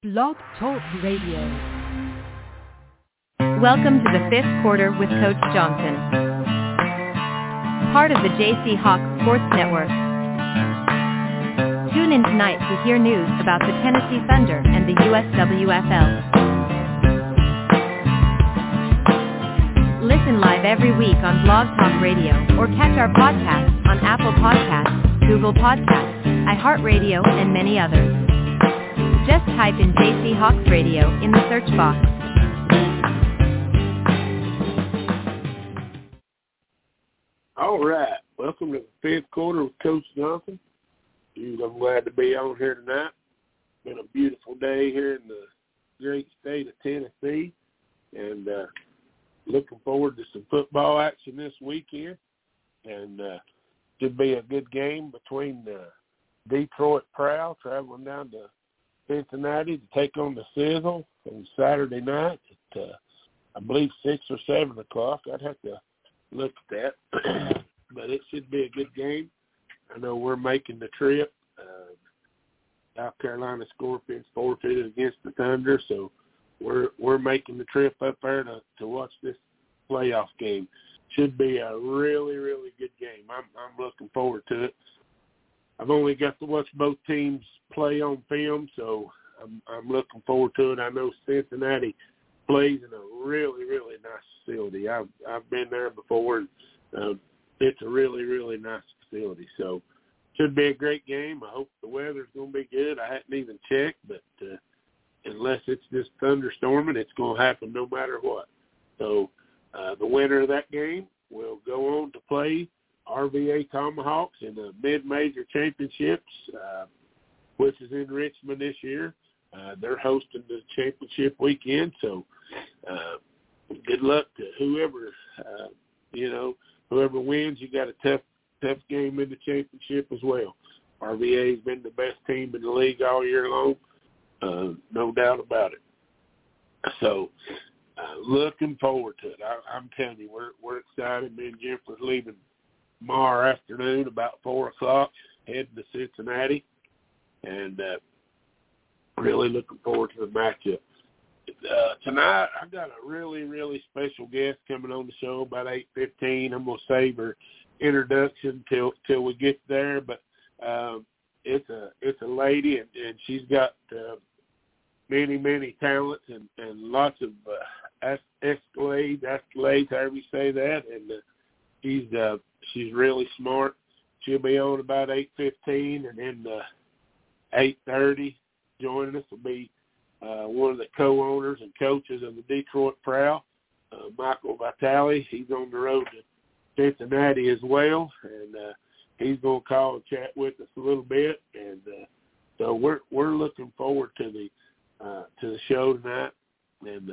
Blog Talk Radio. Welcome to the fifth quarter with Coach Johnson. Part of the JC Hawk Sports Network. Tune in tonight to hear news about the Tennessee Thunder and the USWFL. Listen live every week on Blog Talk Radio or catch our podcasts on Apple Podcasts, Google Podcasts, iHeartRadio, and many others. Just type in JC Hawks Radio in the search box. All right. Welcome to the fifth quarter with Coach Johnson. I'm glad to be on here tonight. Been a beautiful day here in the great state of Tennessee, and looking forward to some football action this weekend. And should be a good game between Detroit Prowl traveling down to Cincinnati to take on the Sizzle on Saturday night at, I believe, 6 or 7 o'clock. I'd have to look at that. But it should be a good game. I know we're making the trip. South Carolina Scorpions forfeited against the Thunder, so we're making the trip up there to watch this playoff game. Should be a really, really good game. I'm looking forward to it. I've only got to watch both teams play on film, so I'm looking forward to it. I know Cincinnati plays in a really, really nice facility. I've been there before, and it's a really, really nice facility. So should be a great game. I hope the weather's going to be good. I hadn't even checked, but unless it's just thunderstorming, it's going to happen no matter what. So the winner of that game will go on to play RVA Tomahawks in the mid-major championships, which is in Richmond this year. They're hosting the championship weekend, so good luck to whoever, whoever wins. You got a tough game in the championship as well. RVA's been the best team in the league all year long, no doubt about it. So looking forward to it. I'm telling you, we're excited. Me and Jennifer's leaving tomorrow afternoon about 4 o'clock, heading to Cincinnati, and really looking forward to the matchup. Tonight, I've got a really, really special guest coming on the show about 8:15. I'm going to save her introduction till we get there, but it's a lady, and she's got many talents and lots of escalades, however you say that, and she's really smart. She'll be on about 8:15, and then 8:30 joining us will be one of the co-owners and coaches of the Detroit Prowl, Michael Vitale. He's on the road to Cincinnati as well, and he's going to call and chat with us a little bit. And so we're looking forward to the show tonight, and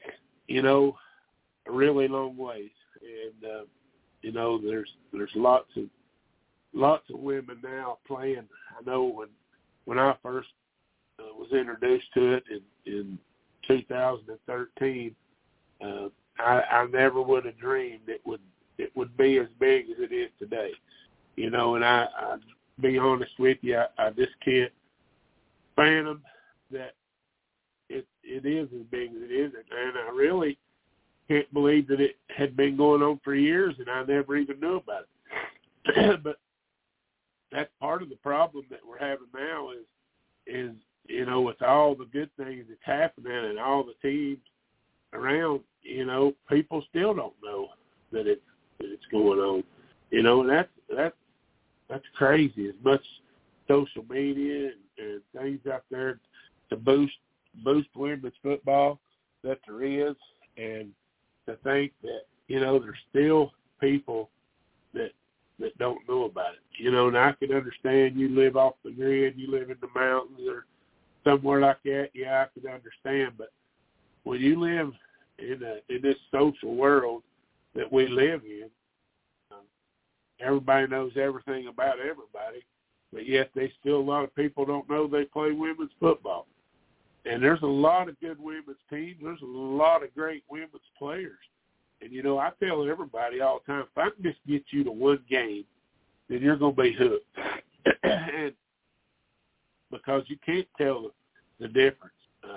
a really long ways. And there's lots of women now playing. I know when I first was introduced to it in 2013, I never would have dreamed it would be as big as it is today. And I be honest with you, I just can't fathom that it is as big as it is, and I really can't believe that it had been going on for years and I never even knew about it. But that's part of the problem that we're having now is with all the good things that's happening and all the teams around, people still don't know that it's going on. And that's crazy. As much social media and things out there to boost women's football that there is, and to think that, there's still people that don't know about it. And I can understand you live off the grid, you live in the mountains or somewhere like that, yeah, I can understand. But when you live in this social world that we live in, everybody knows everything about everybody, but yet a lot of people don't know they play women's football. And there's a lot of good women's teams. There's a lot of great women's players. And, I tell everybody all the time, if I can just get you to one game, then you're going to be hooked. And because you can't tell the difference.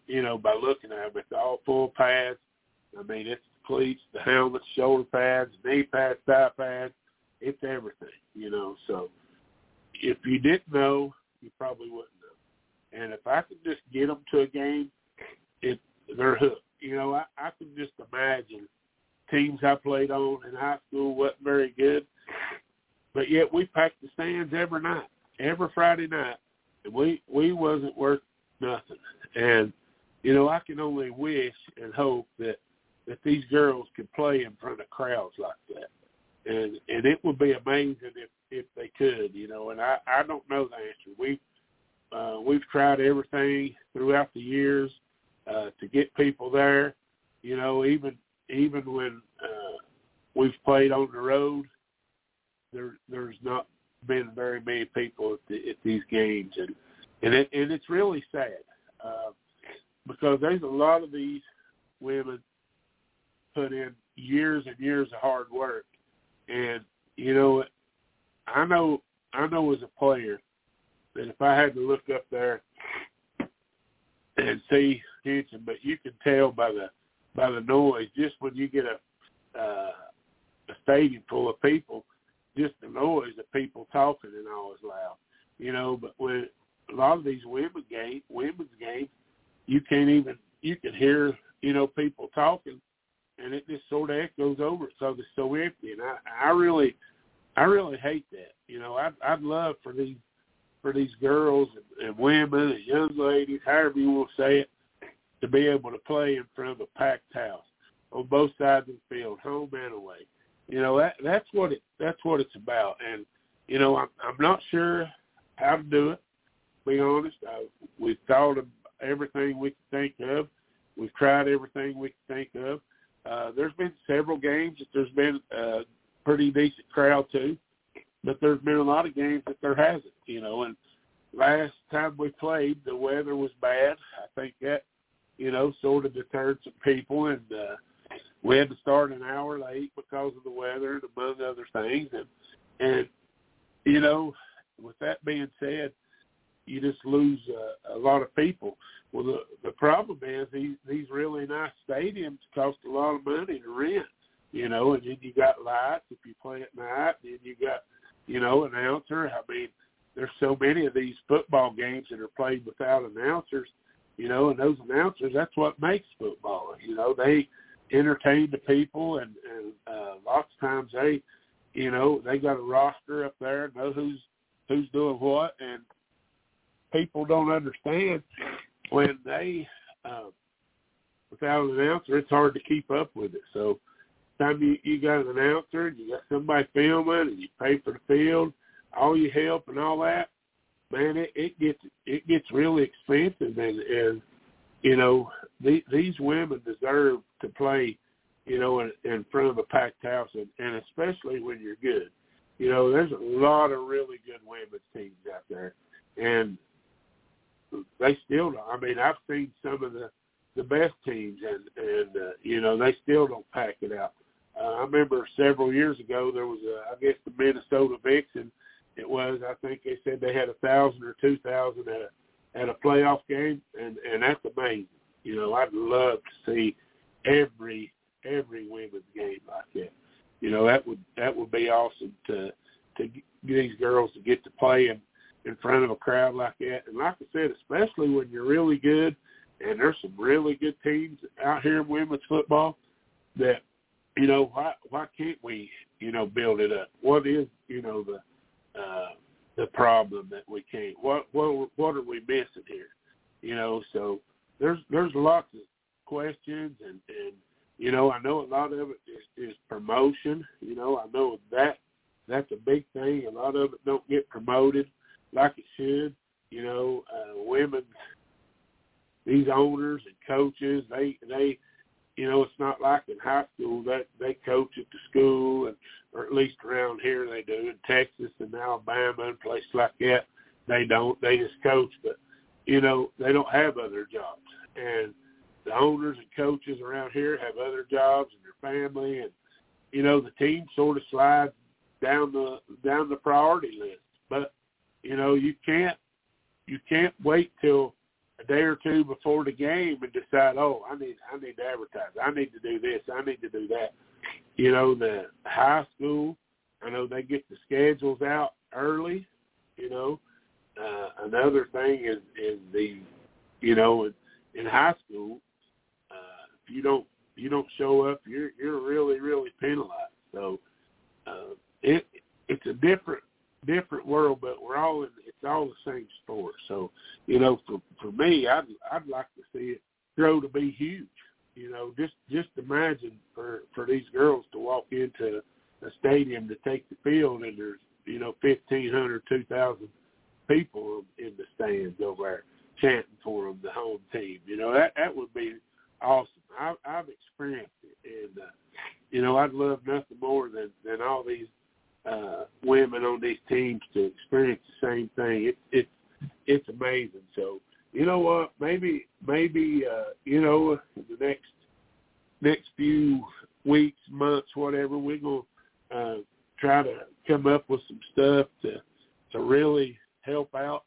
by looking at them. It's all full pads. I mean, it's the cleats, the helmets, shoulder pads, knee pads, thigh pads. It's everything, So if you didn't know, you probably wouldn't know. And if I could just get them to a game, they're hooked. I can just imagine teams I played on in high school wasn't very good, but yet we packed the stands every night, every Friday night, and we wasn't worth nothing. And, I can only wish and hope that these girls could play in front of crowds like that. And it would be amazing if they could, and I don't know the answer. We've tried everything throughout the years to get people there, even when we've played on the road, there's not been very many people at these games, and it's really sad because there's a lot of these women put in years and years of hard work, and I know as a player that if I had to look up there and see Hinson, but you can tell by the noise just when you get a stadium full of people, just the noise of people talking and all is loud, But when a lot of these women's games, you can hear people talking, and it just sort of echoes over it because it's so empty. And I really hate that. I'd love for these girls and women and young ladies, however you want to say it, to be able to play in front of a packed house on both sides of the field, home and away. That's what it's about. And I'm not sure how to do it. To be honest, we've thought of everything we can think of. We've tried everything we can think of. There's been several games that there's been a pretty decent crowd too, but there's been a lot of games that there hasn't. And last time we played, the weather was bad. I think that sort of deterred some people, and we had to start an hour late because of the weather and among other things. And with that being said, you just lose a lot of people. Well, the problem is these really nice stadiums cost a lot of money to rent, and then you got lights if you play at night, and then you got, an announcer. I mean, there's so many of these football games that are played without announcers, and those announcers, that's what makes football. They entertain the people, and lots of times they got a roster up there, know who's doing what, and people don't understand when they without an announcer, it's hard to keep up with it. So time you got an announcer and you got somebody filming and you pay for the field, all your help and all that, man, it gets really expensive, and these women deserve to play, in front of a packed house, and especially when you're good. There's a lot of really good women's teams out there, and they still don't. I mean, I've seen some of the best teams, and they still don't pack it out. I remember several years ago there was I guess the Minnesota Vixen. It was, I think they said they had 1,000 or 2,000 at a playoff game, and that's amazing. I'd love to see every women's game like that. That would be awesome to get these girls to get to play in front of a crowd like that. And like I said, especially when you're really good, and there's some really good teams out here in women's football that, why can't we, build it up? What is, the problem that we can't? What are we missing here? So there's lots of questions, and I know a lot of it is promotion. I know that's a big thing. A lot of it don't get promoted like it should. Women, these owners and coaches, they it's not like in high school that they coach at the school, or at least around here they do. In Texas and Alabama and places like that, they don't. They just coach, but they don't have other jobs. And the owners and coaches around here have other jobs and their family, and the team sort of slides down the priority list. But you can't wait till a day or two before the game and decide, oh, I need to advertise. I need to do this. I need to do that. You know, the high school, I know they get the schedules out early. You know, another thing is the, you know, in high school, if you don't show up, you're really, really penalized. So it's a different world, but it's all the same sport. So, you know, for me, I'd like to see it grow to be huge. You know, just imagine for these girls to walk into a stadium to take the field and there's, you know, 1,500, 2,000 people in the stands over there chanting for them, the home team. You know, that would be awesome. I've experienced it, and you know, I'd love nothing more than all these women on these teams to experience the same thing. It's amazing. So, you know what? Maybe you know, the next few weeks, months, whatever, we're gonna try to come up with some stuff to really help out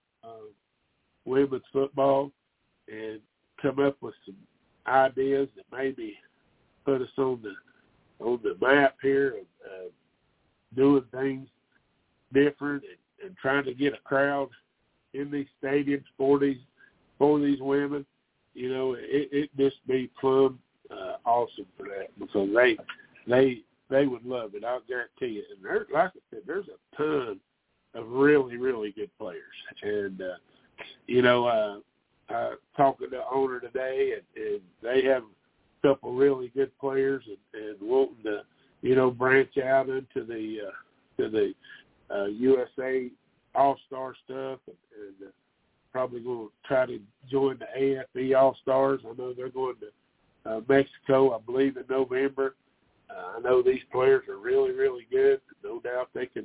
women's football and come up with some ideas that maybe put us on the map here of doing things different and trying to get a crowd in these stadiums for these women. You know, it just be plumb awesome for that, because they would love it. I'll guarantee you. And there, like I said, there's a ton of really, really good players. And you know, talking to the owner today, and they have a couple really good players and wanting to, you know, branch out into the USA All-Star stuff, and probably going to try to join the AFE All-Stars. I know they're going to Mexico, I believe, in November. I know these players are really, really good. No doubt they can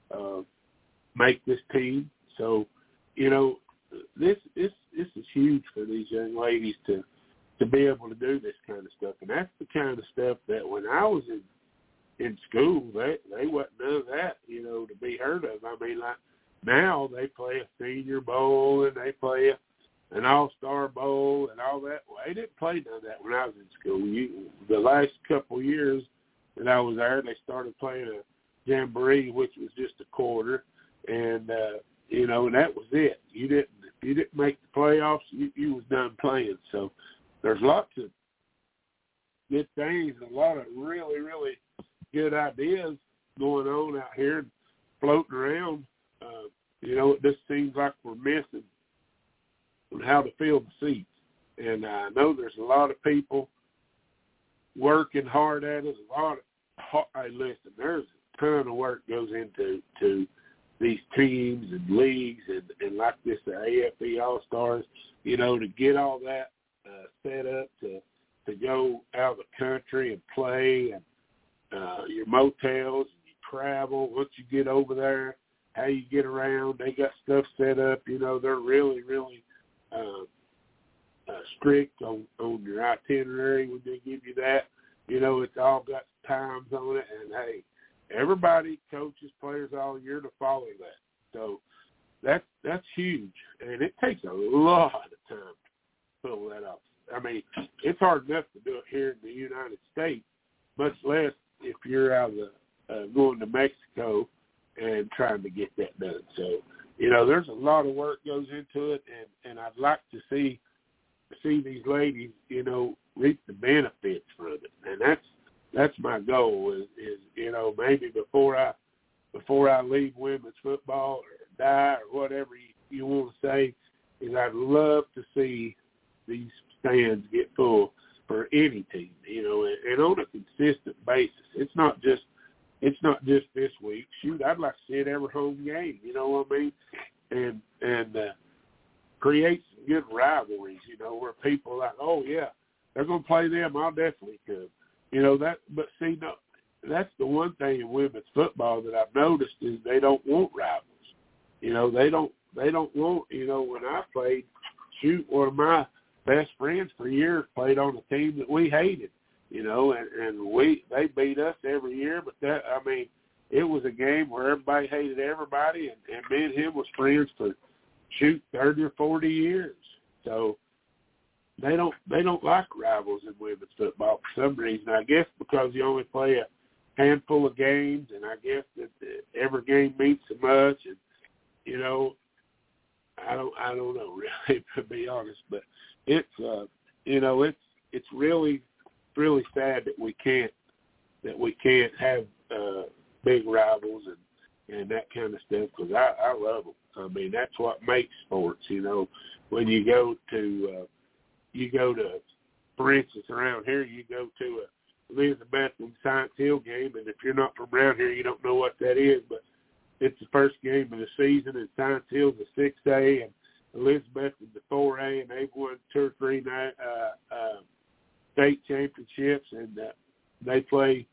make this team. So, you know, this is huge for these young ladies to be able to do this kind of stuff. And that's the kind of stuff that when I was in school, they wasn't none of that, you know, to be heard of. I mean, like now they play a Senior Bowl and they play an All-Star Bowl and all that. Well, they didn't play none of that when I was in school. The last couple of years that I was there, they started playing a jamboree, which was just a quarter, and you know, and that was it. If you didn't make the playoffs, you was done playing. So there's lots of good things, a lot of really, really good ideas going on out here and floating around. You know, it just seems like we're missing on how to fill the seats. And I know there's a lot of people working hard at it. Hey, listen, there's a ton of work goes into these teams and leagues and like this, the AFE All-Stars, you know, to get all that set up to go out of the country and play, and your motels, and you travel. Once you get over there, how you get around, they got stuff set up. You know, they're really, really strict on your itinerary when they give you that. You know, it's all got times on it, and hey, everybody, coaches, players all year to follow that. So that's huge, and it takes a lot of time to pull that off. I mean, it's hard enough to do it here in the United States, much less if you're out of going to Mexico and trying to get that done. So, you know, there's a lot of work goes into it, and I'd like to see these ladies, you know, reap the benefits from it, and that's my goal. Is you know, maybe before I leave women's football or die or whatever you want to say, is I'd love to see these stands get full for any team, you know, and on a consistent basis. It's not just this week. Shoot, I'd like to see it every home game. You know what I mean? And create some good rivalries. You know, where people are like, oh yeah, they're gonna play them. I'll definitely come. You know that. But see, no, that's the one thing in women's football that I've noticed is they don't want rivals. You know, they don't want. You know, when I played, shoot, one of my best friends for years played on a team that we hated, you know, and they beat us every year. But it was a game where everybody hated everybody, and me and him was friends for 30 or 40 years. So they don't like rivals in women's football for some reason. I guess because you only play a handful of games, and I guess that every game means so much, and you know, I don't know really, to be honest, but it's you know, it's really sad that we can't have big rivals and that kind of stuff, because I love them. I mean, that's what makes sports. You know, when you go to for instance, around here, you go to a Elizabeth and Science Hill game, and if you're not from around here, you don't know what that is, but it's the first game of the season, and Science Hill's the 6A, and Elizabeth is the 4A, and they've won 2 or 3 state championships, and they play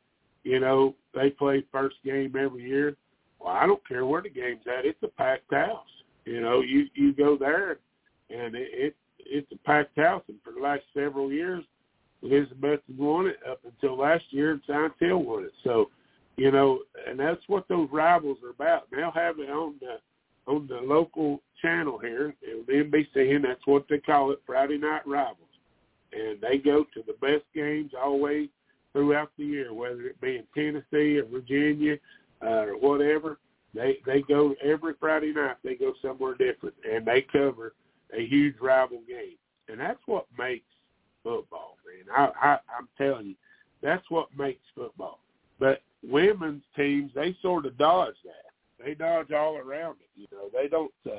first game every year. Well, I don't care where the game's at. It's a packed house. You know, you go there, and it's a packed house, and for the last several years, Elizabeth has won it up until last year, and Science Hill won it. So, you know, and that's what those rivals are about. They'll have it on the local channel here, the NBC, and that's what they call it, Friday Night Rivals. And they go to the best games all the way throughout the year, whether it be in Tennessee or Virginia or whatever. They go every Friday night. They go somewhere different, and they cover a huge rival game. And that's what makes football, man. I'm telling you, that's what makes football. But women's teams, they sort of dodge that. They dodge all around it. You know, they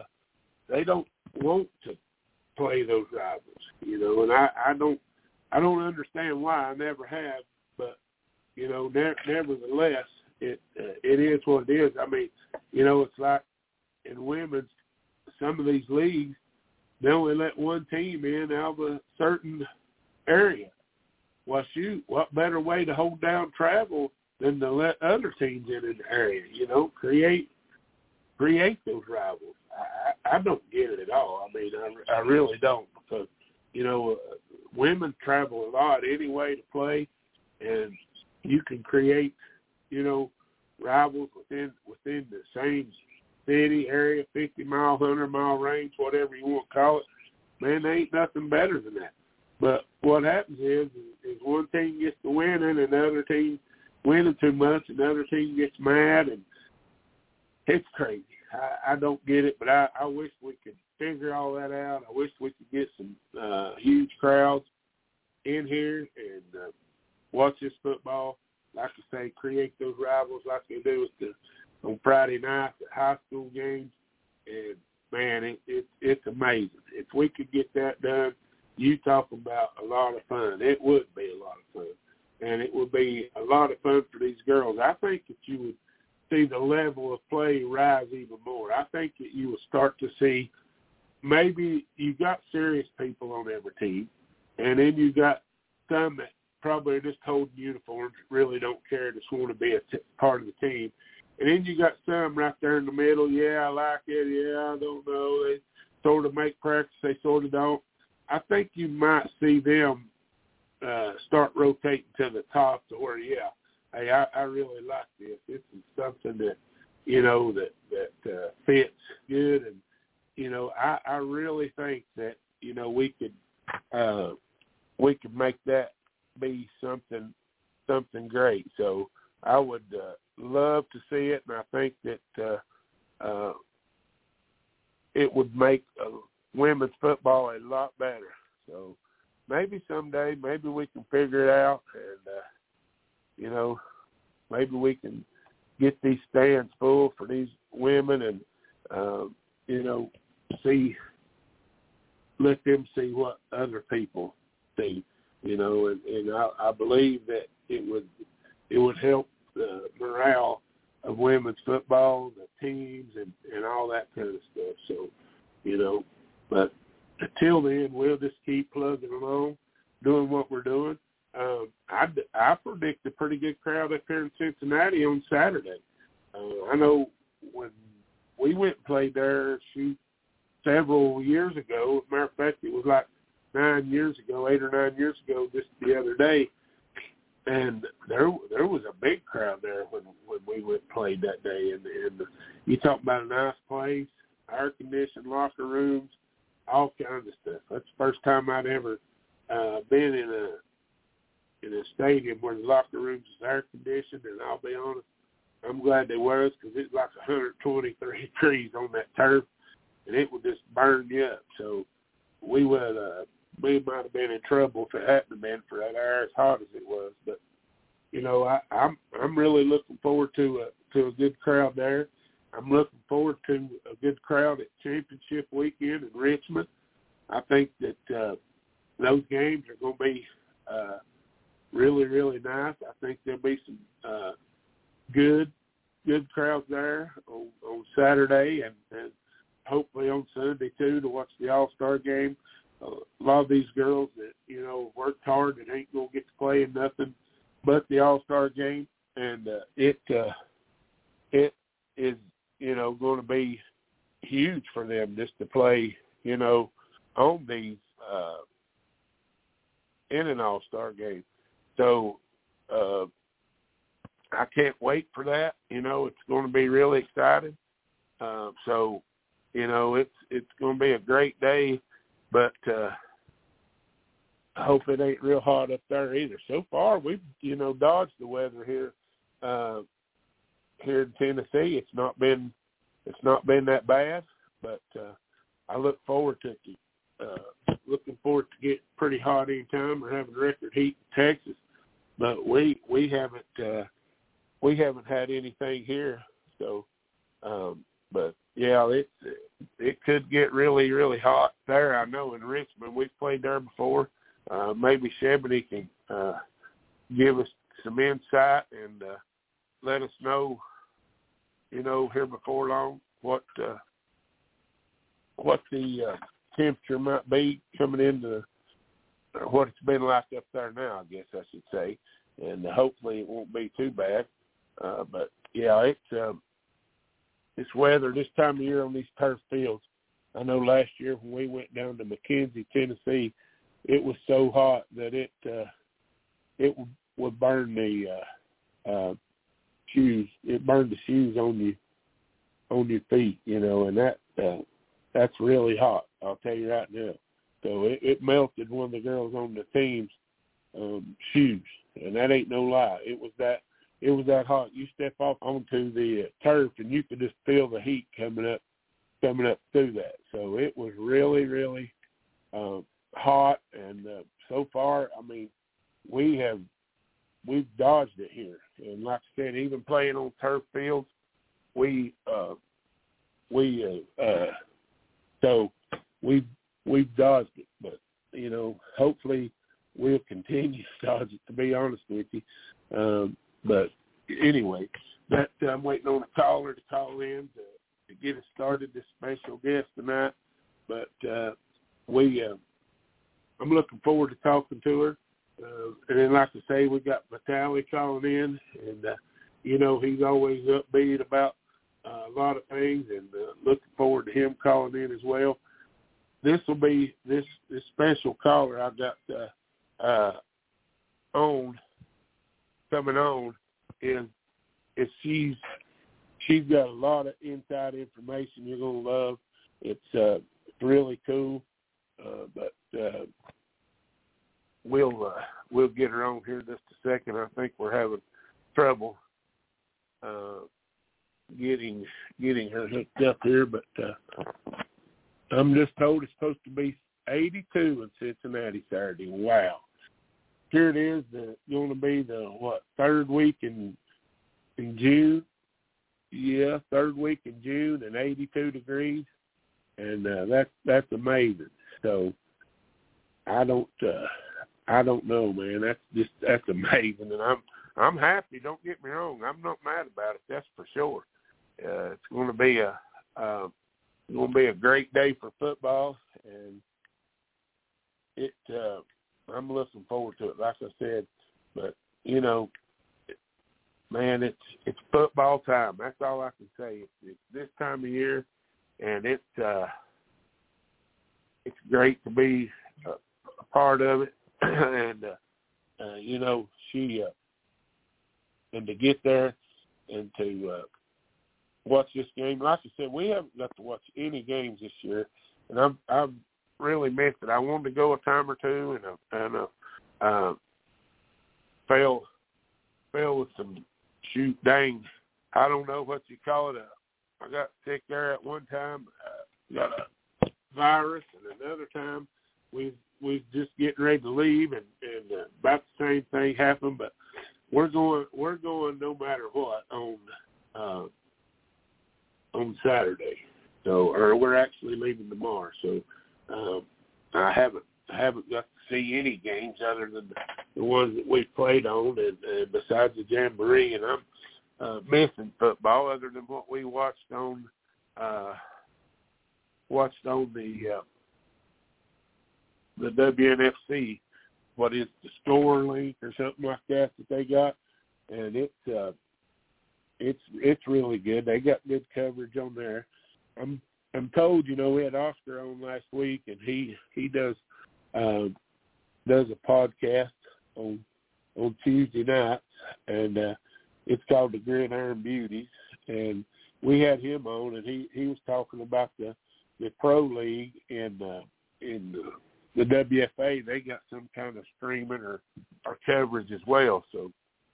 don't want to play those rivals. You know, and I don't understand why. I never have. But you know, nevertheless, it is what it is. I mean, you know, it's like in women's, some of these leagues, they only let one team in out of a certain area. Well, shoot, what better way to hold down travel than to let other teams in the area? You know, create those rivals. I don't get it at all. I mean, I really don't, because you know, women travel a lot anyway to play, and you can create, you know, rivals within the same city, area, 50-mile, 100-mile range, whatever you want to call it. Man, there ain't nothing better than that. But what happens is one team gets to winning, and another team winning too much, another team gets mad, and it's crazy. I don't get it, but I wish we could figure all that out. I wish we could get some huge crowds in here and watch this football. Like I say, create those rivals like they do on Friday nights at high school games. And, man, it's amazing. If we could get that done, you talk about a lot of fun. It would be a lot of fun. And it would be a lot of fun for these girls. I think that you would see the level of play rise even more. I think that you will start to see maybe you got serious people on every team, and then you got some that probably are just holding uniforms, really don't care, just want to be a part of the team. And then you got some right there in the middle, yeah, I like it, yeah, I don't know. They sort of make practice, they sort of don't. I think you might see them start rotating to the top to where, yeah, hey, I really like this. This is something that, you know, that fits good. And, you know, I really think that, you know, we could make that be something great. So I would love to see it, and I think that it would make women's football a lot better. So maybe someday, maybe we can figure it out, and you know, maybe we can get these stands full for these women, and you know, let them see what other people see. You know, and I believe that it would help the morale of women's football, the teams, and all that kind of stuff. So, you know, but until then, we'll just keep plugging along, doing what we're doing. I predict a pretty good crowd up here in Cincinnati on Saturday. I know when we went and played there several years ago, as a matter of fact, it was like 8 or 9 years ago, just the other day, and there was a big crowd there when we went and played that day. And you talk about a nice place, air-conditioned locker rooms, all kinds of stuff. That's the first time I'd ever been in a stadium where the locker rooms is air conditioned, and I'll be honest, I'm glad they was, because it's like 123 degrees on that turf, and it would just burn you up. So we might have been in trouble if it hadn't been for that air as hot as it was. But I'm really looking forward to a good crowd there. I'm looking forward to a good crowd at championship weekend in Richmond. I think that those games are going to be really, really nice. I think there'll be some good crowds there on Saturday and hopefully on Sunday too, to watch the All-Star game. A lot of these girls that worked hard and ain't gonna get to play in nothing but the All-Star game, and it is going to be huge for them just to play on these in an All-Star game. So I can't wait for that. It's going to be really exciting. So it's going to be a great day, but I hope it ain't real hot up there either. So far, we've dodged the weather here in Tennessee. It's not been that bad, but I look forward to get pretty hot anytime. We're having record heat in Texas, but we haven't had anything here. So, but yeah, it could get really, really hot there. I know in Richmond, we've played there before. Maybe Shebany can give us some insight and let us know, here before long what the temperature might be coming into what it's been like up there now, I guess I should say. And hopefully it won't be too bad. But yeah, it's weather this time of year on these turf fields. I know last year when we went down to McKenzie, Tennessee, it was so hot that it would burn the shoes. It burned the shoes on your feet, and that's really hot. I'll tell you right now. So it melted one of the girls on the team's shoes, and that ain't no lie. It was that hot. You step off onto the turf, and you could just feel the heat coming up through that. So it was really, really hot, and so far, I mean, we've dodged it here. And like I said, even playing on turf fields, so we've dodged it. But hopefully we'll continue to dodge it, to be honest with you. But anyway, I'm waiting on a caller to call in to get us started, this special guest tonight. But I'm looking forward to talking to her. And then, like I say, we got Vitaly calling in, and he's always upbeat about a lot of things, and looking forward to him calling in as well. This will be this special caller I got coming on is she's got a lot of inside information you're gonna love. It's really cool, but we'll get her on here in just a second. I think we're having trouble getting her hooked up here, but I'm just told it's supposed to be 82 in Cincinnati Saturday. Wow. Here it is, going to be the third week in June. Yeah, third week in June, and 82 degrees, and that's amazing. So I don't know, man. That's amazing, and I'm happy. Don't get me wrong. I'm not mad about it. That's for sure. It's going to be a great day for football, and I'm looking forward to it. Like I said, but man, it's football time. That's all I can say. It's this time of year, and it's great to be a part of it, and she and to get there and to watch this game. Like I said, we haven't got to watch any games this year, and really miss it. I wanted to go a time or two, and fell with some dang. I don't know what you call it. I got sick there at one time. Got a virus, and another time we just getting ready to leave, and about the same thing happened. But we're going no matter what on Saturday. So, or we're actually leaving tomorrow. So, I haven't got to see any games other than the ones that we played on, and besides the Jamboree, and I'm missing football other than what we watched on the WNFC. What is the Score Link or something like that they got, and it's really good. They got good coverage on there. I'm told, we had Oscar on last week, and he does a podcast on Tuesday nights, and it's called the Gridiron Beauties, and we had him on, and he was talking about the Pro League in the WFA. They got some kind of streaming or coverage as well. So,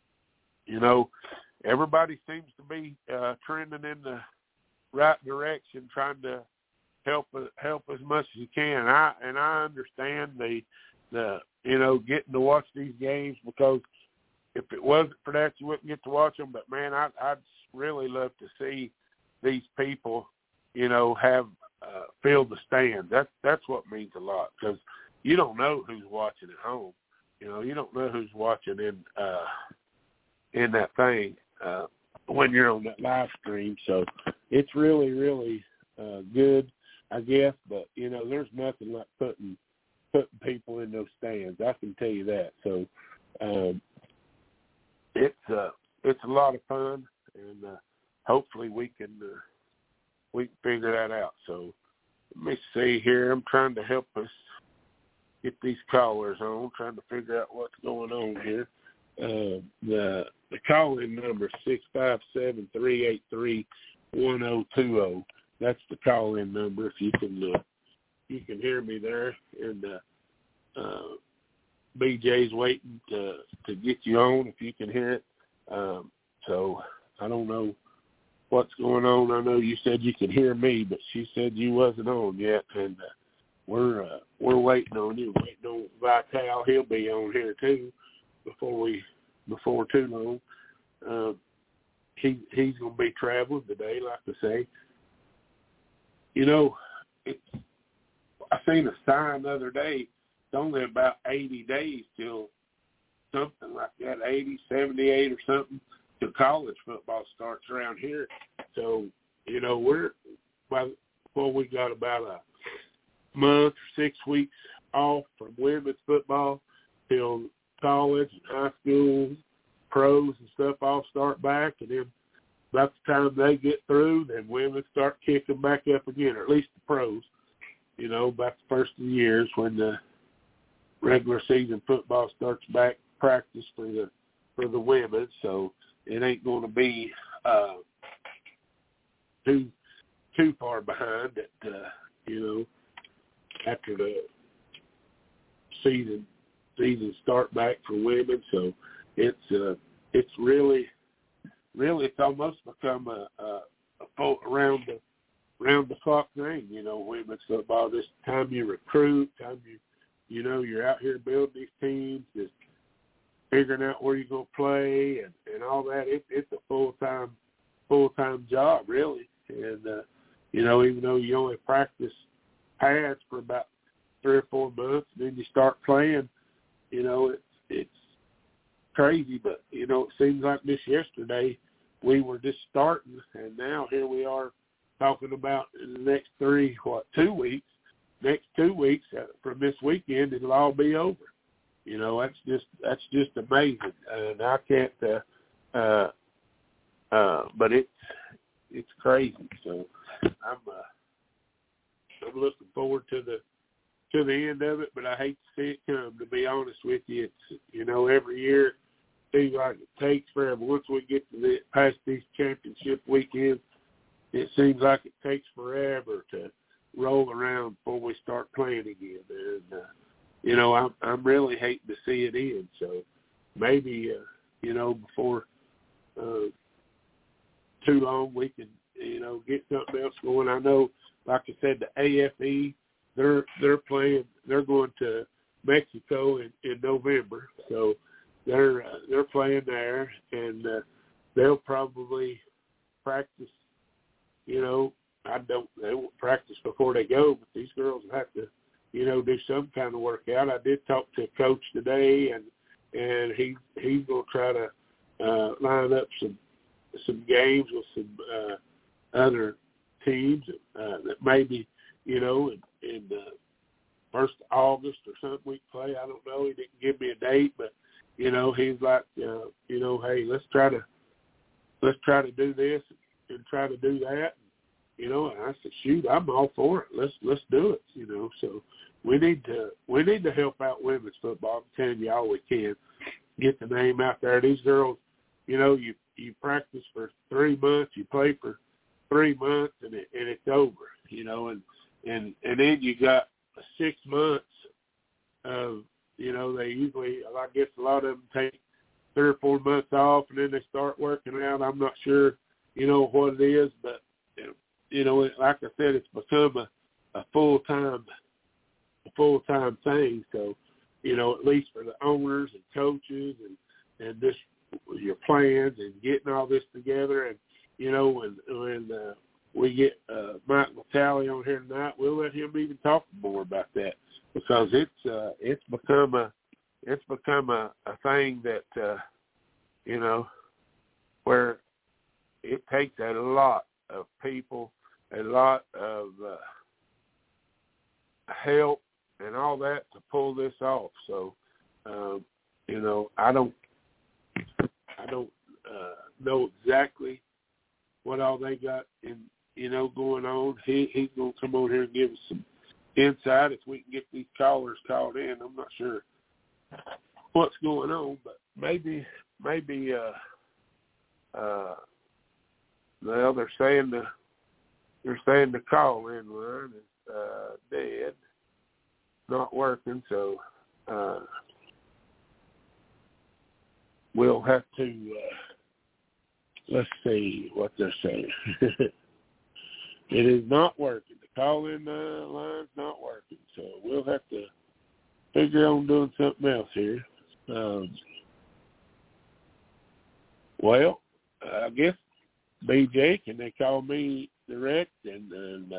everybody seems to be trending in the right direction, trying to help as much as you can. And I understand the getting to watch these games, because if it wasn't for that, you wouldn't get to watch them. But man, I'd really love to see these people, have fill the stand. That's what means a lot, because you don't know who's watching at home. You don't know who's watching in that thing when you're on that live stream. So it's really, really good, I guess. But there's nothing like putting people in those stands. I can tell you that. So it's a lot of fun, and hopefully we can figure that out. So let me see here. I'm trying to help us get these callers on, trying to figure out what's going on here. The call-in number is 657-383-1020. That's the call-in number. If you can hear me there, and BJ's waiting to get you on if you can hear it. So I don't know what's going on. I know you said you could hear me, but she said you wasn't on yet, and we're waiting on you. Waiting on Vital. He'll be on here too before too long. He's going to be traveling today, like I say. I seen a sign the other day. It's only about 80 days till something like that, 80, 78 or something, till college football starts around here. So, we got about a month or 6 weeks off from women's football till college and high school, pros and stuff all start back, and then about the time they get through, then women start kicking back up again, or at least the pros, about the first of the years when the regular season football starts back practice for the women. So it ain't going to be too far behind that, after the season start back for women. So it's really it's almost become a around the clock thing, women's football. This time you recruit, you're out here building these teams, just figuring out where you're going to play and all that. It's a full-time job, really. And, even though you only practice pads for about 3 or 4 months, and then you start playing, it's crazy. But, it seems like this yesterday we were just starting, and now here we are talking about in the next 2 weeks. Next 2 weeks from this weekend, it'll all be over. That's just amazing, and I can't. But it's crazy. So I'm looking forward to the end of it, but I hate to see it come. To be honest with you, it's every year it seems like it takes forever. Once we get to past these championship weekends, it seems like it takes forever to roll around before we start playing again. And I'm really hating to see it end. So maybe before too long we can get something else going. I know, like I said, the AFE they're playing. They're going to Mexico in November, so they're playing there, and they'll probably practice. They won't practice before they go, but these girls will have to, do some kind of workout. I did talk to a coach today, and he's going to try to line up some games with some other teams that maybe, in the 1st of August or something we play. I don't know. He didn't give me a date, but he's like, hey, let's try to do this and try to do that. And I said, shoot, I'm all for it. Let's do it. So we need to help out women's football. I'm telling you all we can. Get the name out there. These girls, you practice for 3 months, you play for 3 months, and it's over. And then you got 6 months of, they usually, I guess a lot of them take 3 or 4 months off, and then they start working out. I'm not sure, what it is, but, like I said, it's become a full-time thing. So, at least for the owners and coaches and just your plans and getting all this together. And, when we get Mike Vitale on here tonight, we'll let him even talk more about that, because it's become a thing that where it takes a lot of people, a lot of help and all that to pull this off. So I don't know exactly what all they got in going on. He's going to come on here and give us some insight if we can get these callers called in. I'm not sure what's going on, but maybe they're saying the call in line is dead, not working. So we'll have to let's see what they're saying. It is not working. The call-in line's not working, so we'll have to figure on doing something else here. Well, I guess BJ, can they call me direct and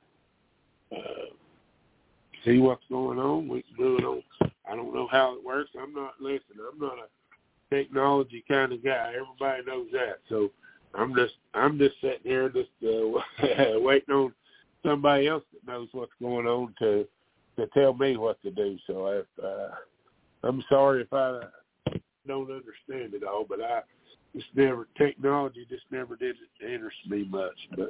see what's going on? We can do it on. I don't know how it works. I'm not a technology kind of guy. Everybody knows that. So I'm just sitting here just waiting on somebody else that knows what's going on to tell me what to do. So I'm sorry if I don't understand it all, but technology just never did interest me much. But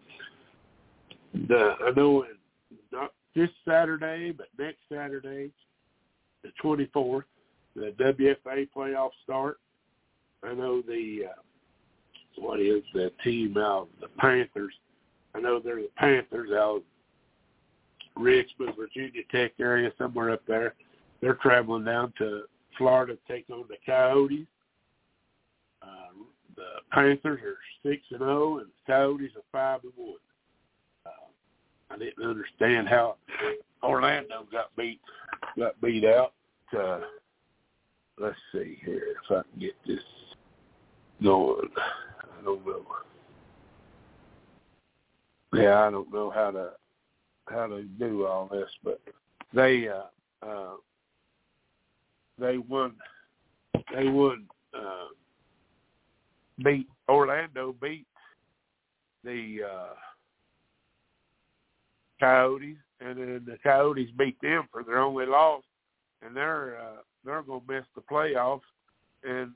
I know not this Saturday, but next Saturday, the 24th, the WFA playoffs start. I know the team out of the Panthers. I know they're the Panthers out of Richmond, Virginia Tech area, somewhere up there. They're traveling down to Florida to take on the Coyotes. The Panthers are 6-0, and the Coyotes are 5-1. I didn't understand how Orlando got beat out. Let's see here if I can get this going. I don't know. Yeah, I don't know how to do all this, but they beat the Coyotes, and then the Coyotes beat them for their only loss, and they're going to miss the playoffs, and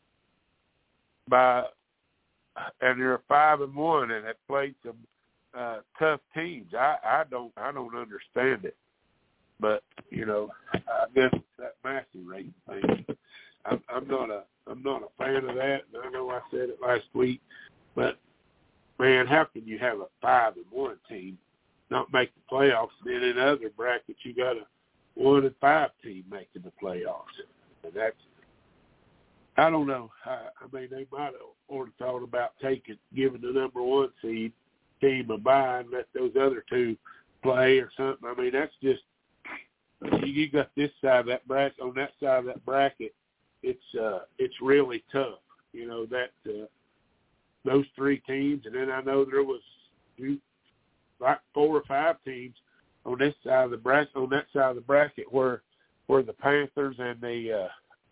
they're 5-1, and have played some tough teams. I don't understand it, but I guess it's that Massey rating thing. I'm not a fan of that, and I know I said it last week, but man, how can you have a 5-1 team not make the playoffs. Then in other brackets, you got a 1 and 5 team making the playoffs, and that's, I don't know. I mean, they might have already thought about giving the number 1 seed team a bye and let those other 2 play or something. I mean, that's just, you got this side of that bracket. On that side of that bracket, it's really tough. You know, that those 3 teams, and then I know there was like 4 or 5 teams on this side of the bracket. On that side of the bracket, where the Panthers and the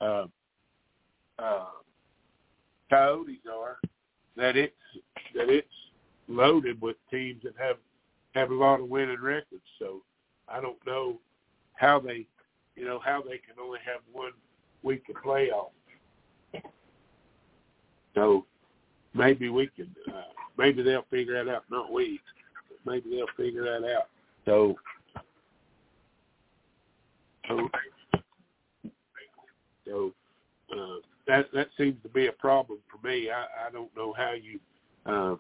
Coyotes are, that it's loaded with teams that have a lot of winning records. So I don't know how they can only have 1 week of playoff. So maybe we can, maybe they'll figure that out. Not we, but maybe they'll figure that out. So that seems to be a problem for me. I don't know how you can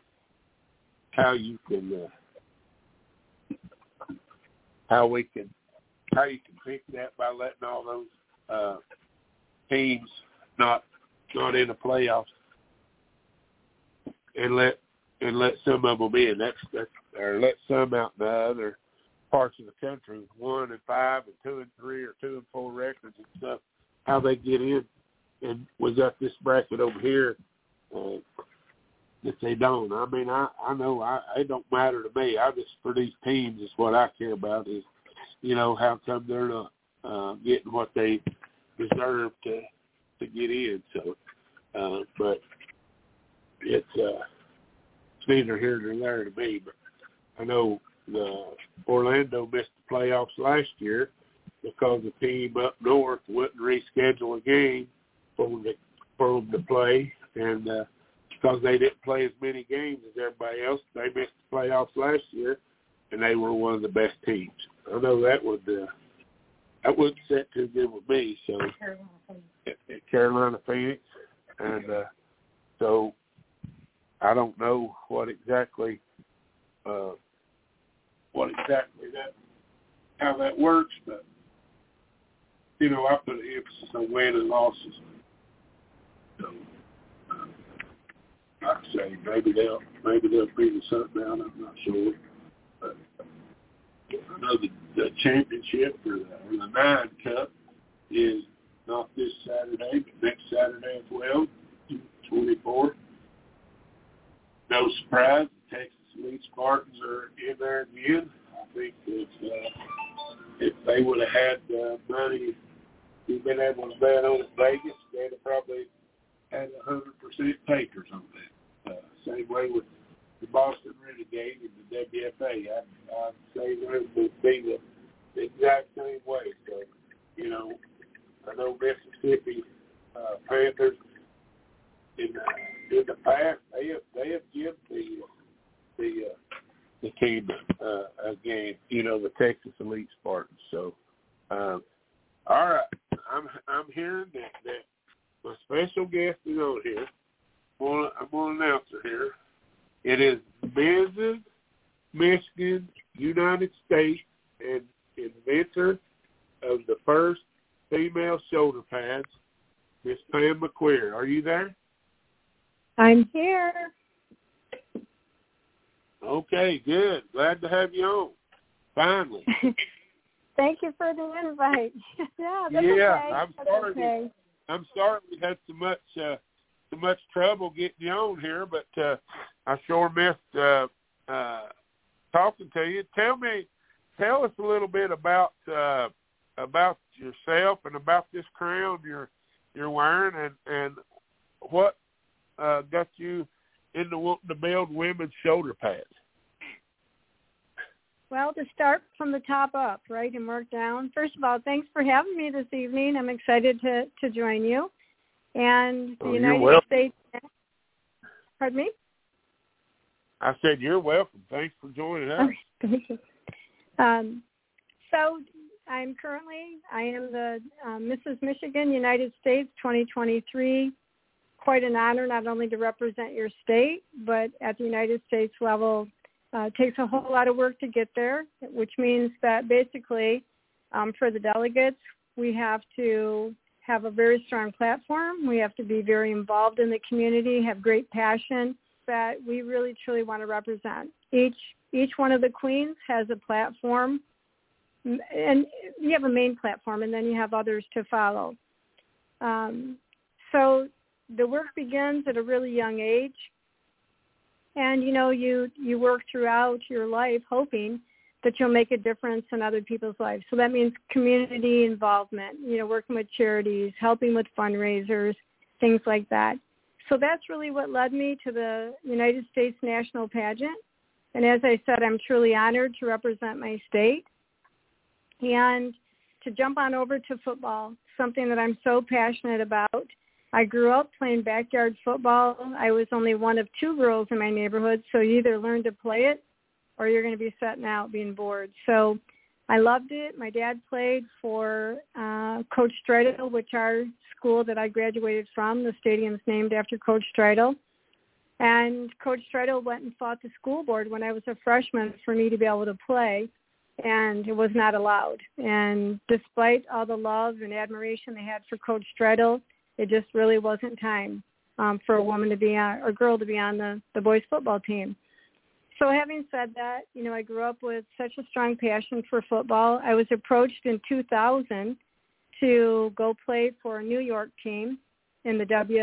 how you can fix that by letting all those teams not in the playoffs and let some of them in. That's or let some out in the other parts of the country, 1 and 5 and 2 and 3 or 2 and 4 records and stuff, how they get in. And we got this bracket over here that they don't. I mean, I know it don't matter to me. I just, for these teams, is what I care about is, you know, how come they're not getting what they deserve to get in. So, but it's neither here nor there to me. But I know Orlando missed the playoffs last year because the team up north wouldn't reschedule a game for them to play, and because they didn't play as many games as everybody else, they missed the playoffs last year, and they were one of the best teams. I know that wouldn't set too good with me. So Carolina Phoenix, and so I don't know what exactly how that works, but you know, I put an emphasis on win and losses. So like I say, maybe they'll figure something out. I'm not sure. But I know the championship or the 9 Cup is not this Saturday, but next Saturday as well, 24th. No surprise, the Texas Elite Spartans are in there again. I think if they would have had money, we've been able to bet on Vegas, they'd have probably had 100% takers on that. Same way with the Boston Renegade and the WFA. I'd say they would be the exact same way. So, you know, I know Mississippi Panthers in the past they have given the team a game. You know, the Texas Elite Spartans. So, all right, I'm hearing that my special guest is on here. I'm going to announce her here. It is Mrs. Michigan, United States, and inventor of the first female shoulder pads, Miss Pam McQueer. Are you there? I'm here. Okay, good. Glad to have you on. Finally. Thank you for the invite. Yeah, that's okay. I'm sorry we had so much trouble getting you on here, but I sure missed talking to you. Tell us a little bit about yourself and about this crown you're wearing, and what got you into wanting to build women's shoulder pads. Well, to start from the top up, right, and work down. First of all, thanks for having me this evening. I'm excited to join you. And the United States. Pardon me? I said you're welcome. Thanks for joining us. Thank you. So I am the Mrs. Michigan, United States 2023. Quite an honor not only to represent your state, but at the United States level It takes a whole lot of work to get there, which means that basically for the delegates, we have to have a very strong platform. We have to be very involved in the community, have great passion that we really, truly want to represent. Each one of the queens has a platform, and you have a main platform, and then you have others to follow. So the work begins at a really young age. And, you work throughout your life hoping that you'll make a difference in other people's lives. So that means community involvement, working with charities, helping with fundraisers, things like that. So that's really what led me to the United States National Pageant. And as I said, I'm truly honored to represent my state. And to jump on over to football, something that I'm so passionate about. I grew up playing backyard football. I was only one of 2 girls in my neighborhood, so you either learn to play it or you're going to be sitting out being bored. So I loved it. My dad played for Coach Streidel, which our school that I graduated from. The stadium's named after Coach Streidel. And Coach Streidel went and fought the school board when I was a freshman for me to be able to play, and it was not allowed. And despite all the love and admiration they had for Coach Streidel, it just really wasn't time for a woman to be on, or girl to be on the boys football team. So having said that, I grew up with such a strong passion for football. I was approached in 2000 to go play for a New York team in the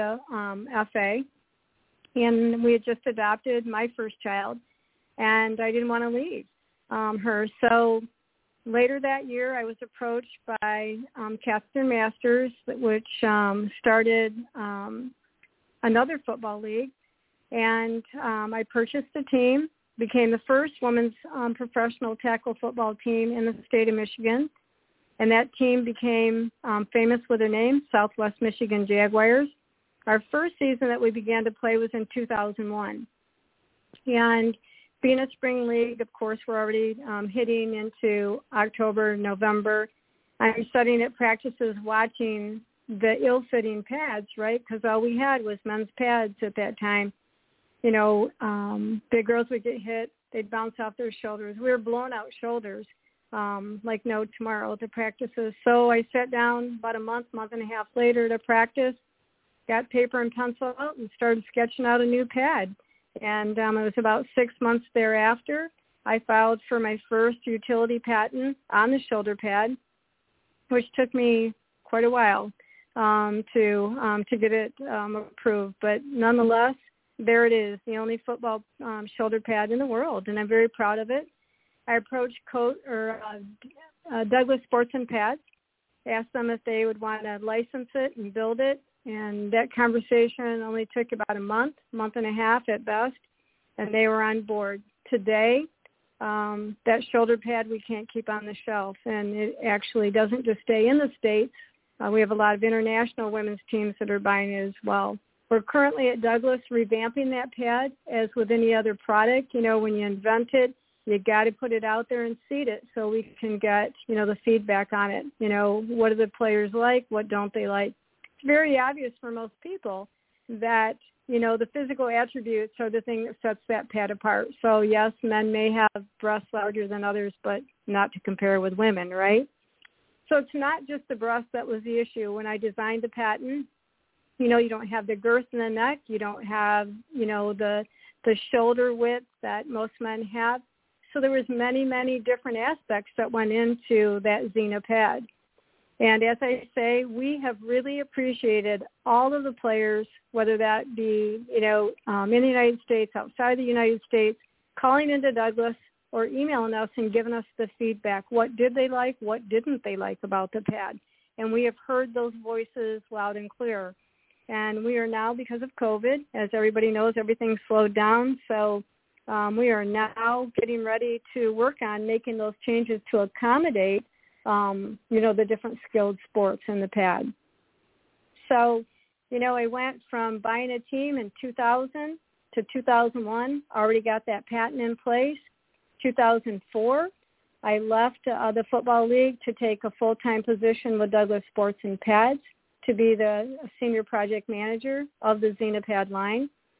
WFA, and we had just adopted my first child, and I didn't want to leave her. So later that year, I was approached by Catherine Masters, which started another football league, and I purchased a team, became the first women's professional tackle football team in the state of Michigan, and that team became famous with their name, Southwest Michigan Jaguars. Our first season that we began to play was in 2001, and being a spring league, of course, we're already hitting into October, November. I'm studying at practices, watching the ill-fitting pads, right? Because all we had was men's pads at that time. The girls would get hit. They'd bounce off their shoulders. We were blown-out shoulders like no tomorrow at the practices. So I sat down about a month and a half later to practice, got paper and pencil out, and started sketching out a new pad. And it was about 6 months thereafter, I filed for my first utility patent on the shoulder pad, which took me quite a while to get it approved. But nonetheless, there it is, the only football shoulder pad in the world, and I'm very proud of it. I approached Douglas Sports and Pads, asked them if they would want to license it and build it. And that conversation only took about a month and a half at best, and they were on board. Today, that shoulder pad we can't keep on the shelf, and it actually doesn't just stay in the States. We have a lot of international women's teams that are buying it as well. We're currently at Douglas revamping that pad. As with any other product, when you invent it, you got to put it out there and seed it so we can get, the feedback on it. What do the players like? What don't they like? Very obvious for most people that, the physical attributes are the thing that sets that pad apart. So, yes, men may have breasts larger than others, but not to compare with women, right? So it's not just the breast that was the issue. When I designed the patent, you don't have the girth in the neck. You don't have, the shoulder width that most men have. So there was many, many different aspects that went into that Xena pad. And as I say, we have really appreciated all of the players, whether that be, in the United States, outside the United States, calling into Douglas or emailing us and giving us the feedback. What did they like? What didn't they like about the pad? And we have heard those voices loud and clear. And we are now, because of COVID, as everybody knows, everything's slowed down. So we are now getting ready to work on making those changes to accommodate the different skilled sports in the pad. So, I went from buying a team in 2000 to 2001, already got that patent in place. 2004, I left the football league to take a full-time position with Douglas Sports and Pads to be the senior project manager of the Xena pad line.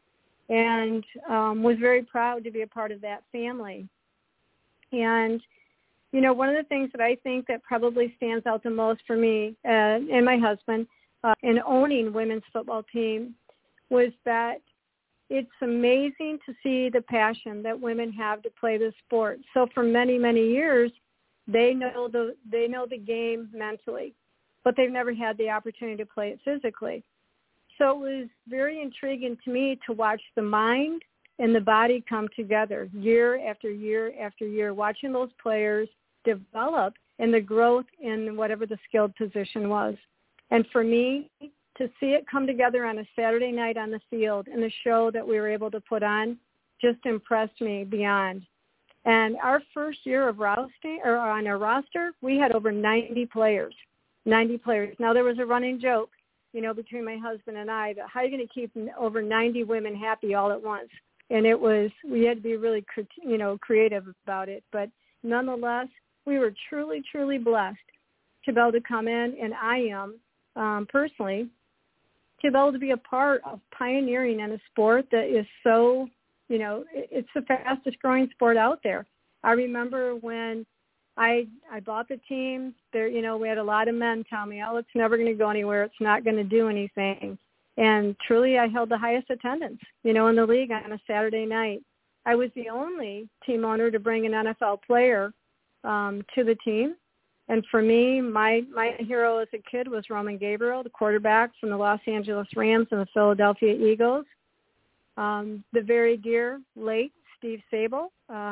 and was very proud to be a part of that family. And, you know, one of the things that I think that probably stands out the most for me and my husband in owning women's football team was that it's amazing to see the passion that women have to play the sport. So for many, many years, they know the game mentally, but they've never had the opportunity to play it physically. So it was very intriguing to me to watch the mind and the body come together year after year after year, watching those players develop and the growth in whatever the skilled position was. And for me, to see it come together on a Saturday night on the field and the show that we were able to put on just impressed me beyond. And our first year of on our roster, we had over 90 players. 90 players. Now, there was a running joke, you know, between my husband and I, that how are you going to keep over 90 women happy all at once? And we had to be really, creative about it. But nonetheless, we were truly, truly blessed to be able to come in, and I am personally, to be able to be a part of pioneering in a sport that is so, you know, it's the fastest growing sport out there. I remember when I bought the team, there, you know, we had a lot of men tell me, oh, it's never going to go anywhere. It's not going to do anything. And truly, I held the highest attendance, you know, in the league on a Saturday night. I was the only team owner to bring an NFL player to the team. And for me, my hero as a kid was Roman Gabriel, the quarterback from the Los Angeles Rams and the Philadelphia Eagles. The very dear late Steve Sable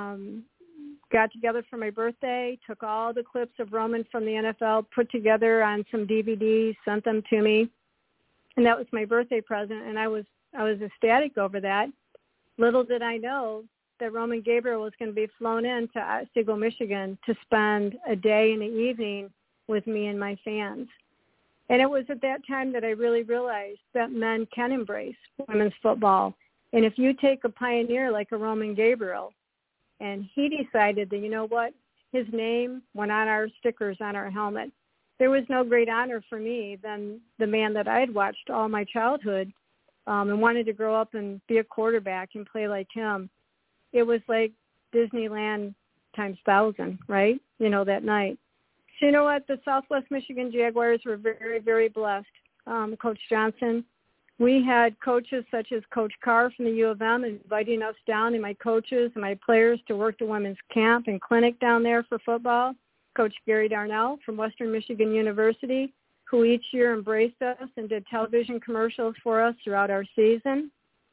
got together for my birthday, took all the clips of Roman from the NFL, put together on some DVDs, sent them to me, and that was my birthday present. And I was ecstatic over that. Little did I know that Roman Gabriel was going to be flown in to Otsego, Michigan to spend a day in the evening with me and my fans. And it was at that time that I really realized that men can embrace women's football. And if you take a pioneer like a Roman Gabriel, and he decided that, you know what, his name went on our stickers on our helmet, there was no great honor for me than the man that I had watched all my childhood and wanted to grow up and be a quarterback and play like him. It was like Disneyland times 1,000, right? You know, that night. So you know what? The Southwest Michigan Jaguars were very, very blessed. Coach Johnson, we had coaches such as Coach Carr from the U of M inviting us down, and my coaches and my players to work the women's camp and clinic down there for football. Coach Gary Darnell from Western Michigan University, who each year embraced us and did television commercials for us throughout our season.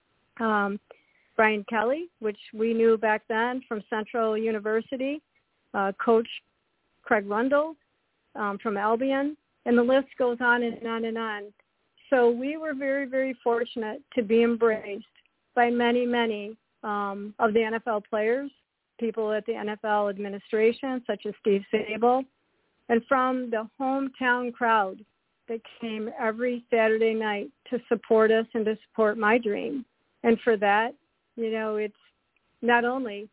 Brian Kelly, which we knew back then from Central University, Coach Craig Rundle from Albion, and the list goes on and on and on. So we were very, very fortunate to be embraced by many, many of the NFL players, people at the NFL administration, such as Steve Sable, and from the hometown crowd that came every Saturday night to support us and to support my dream. And for that, you know, it's not only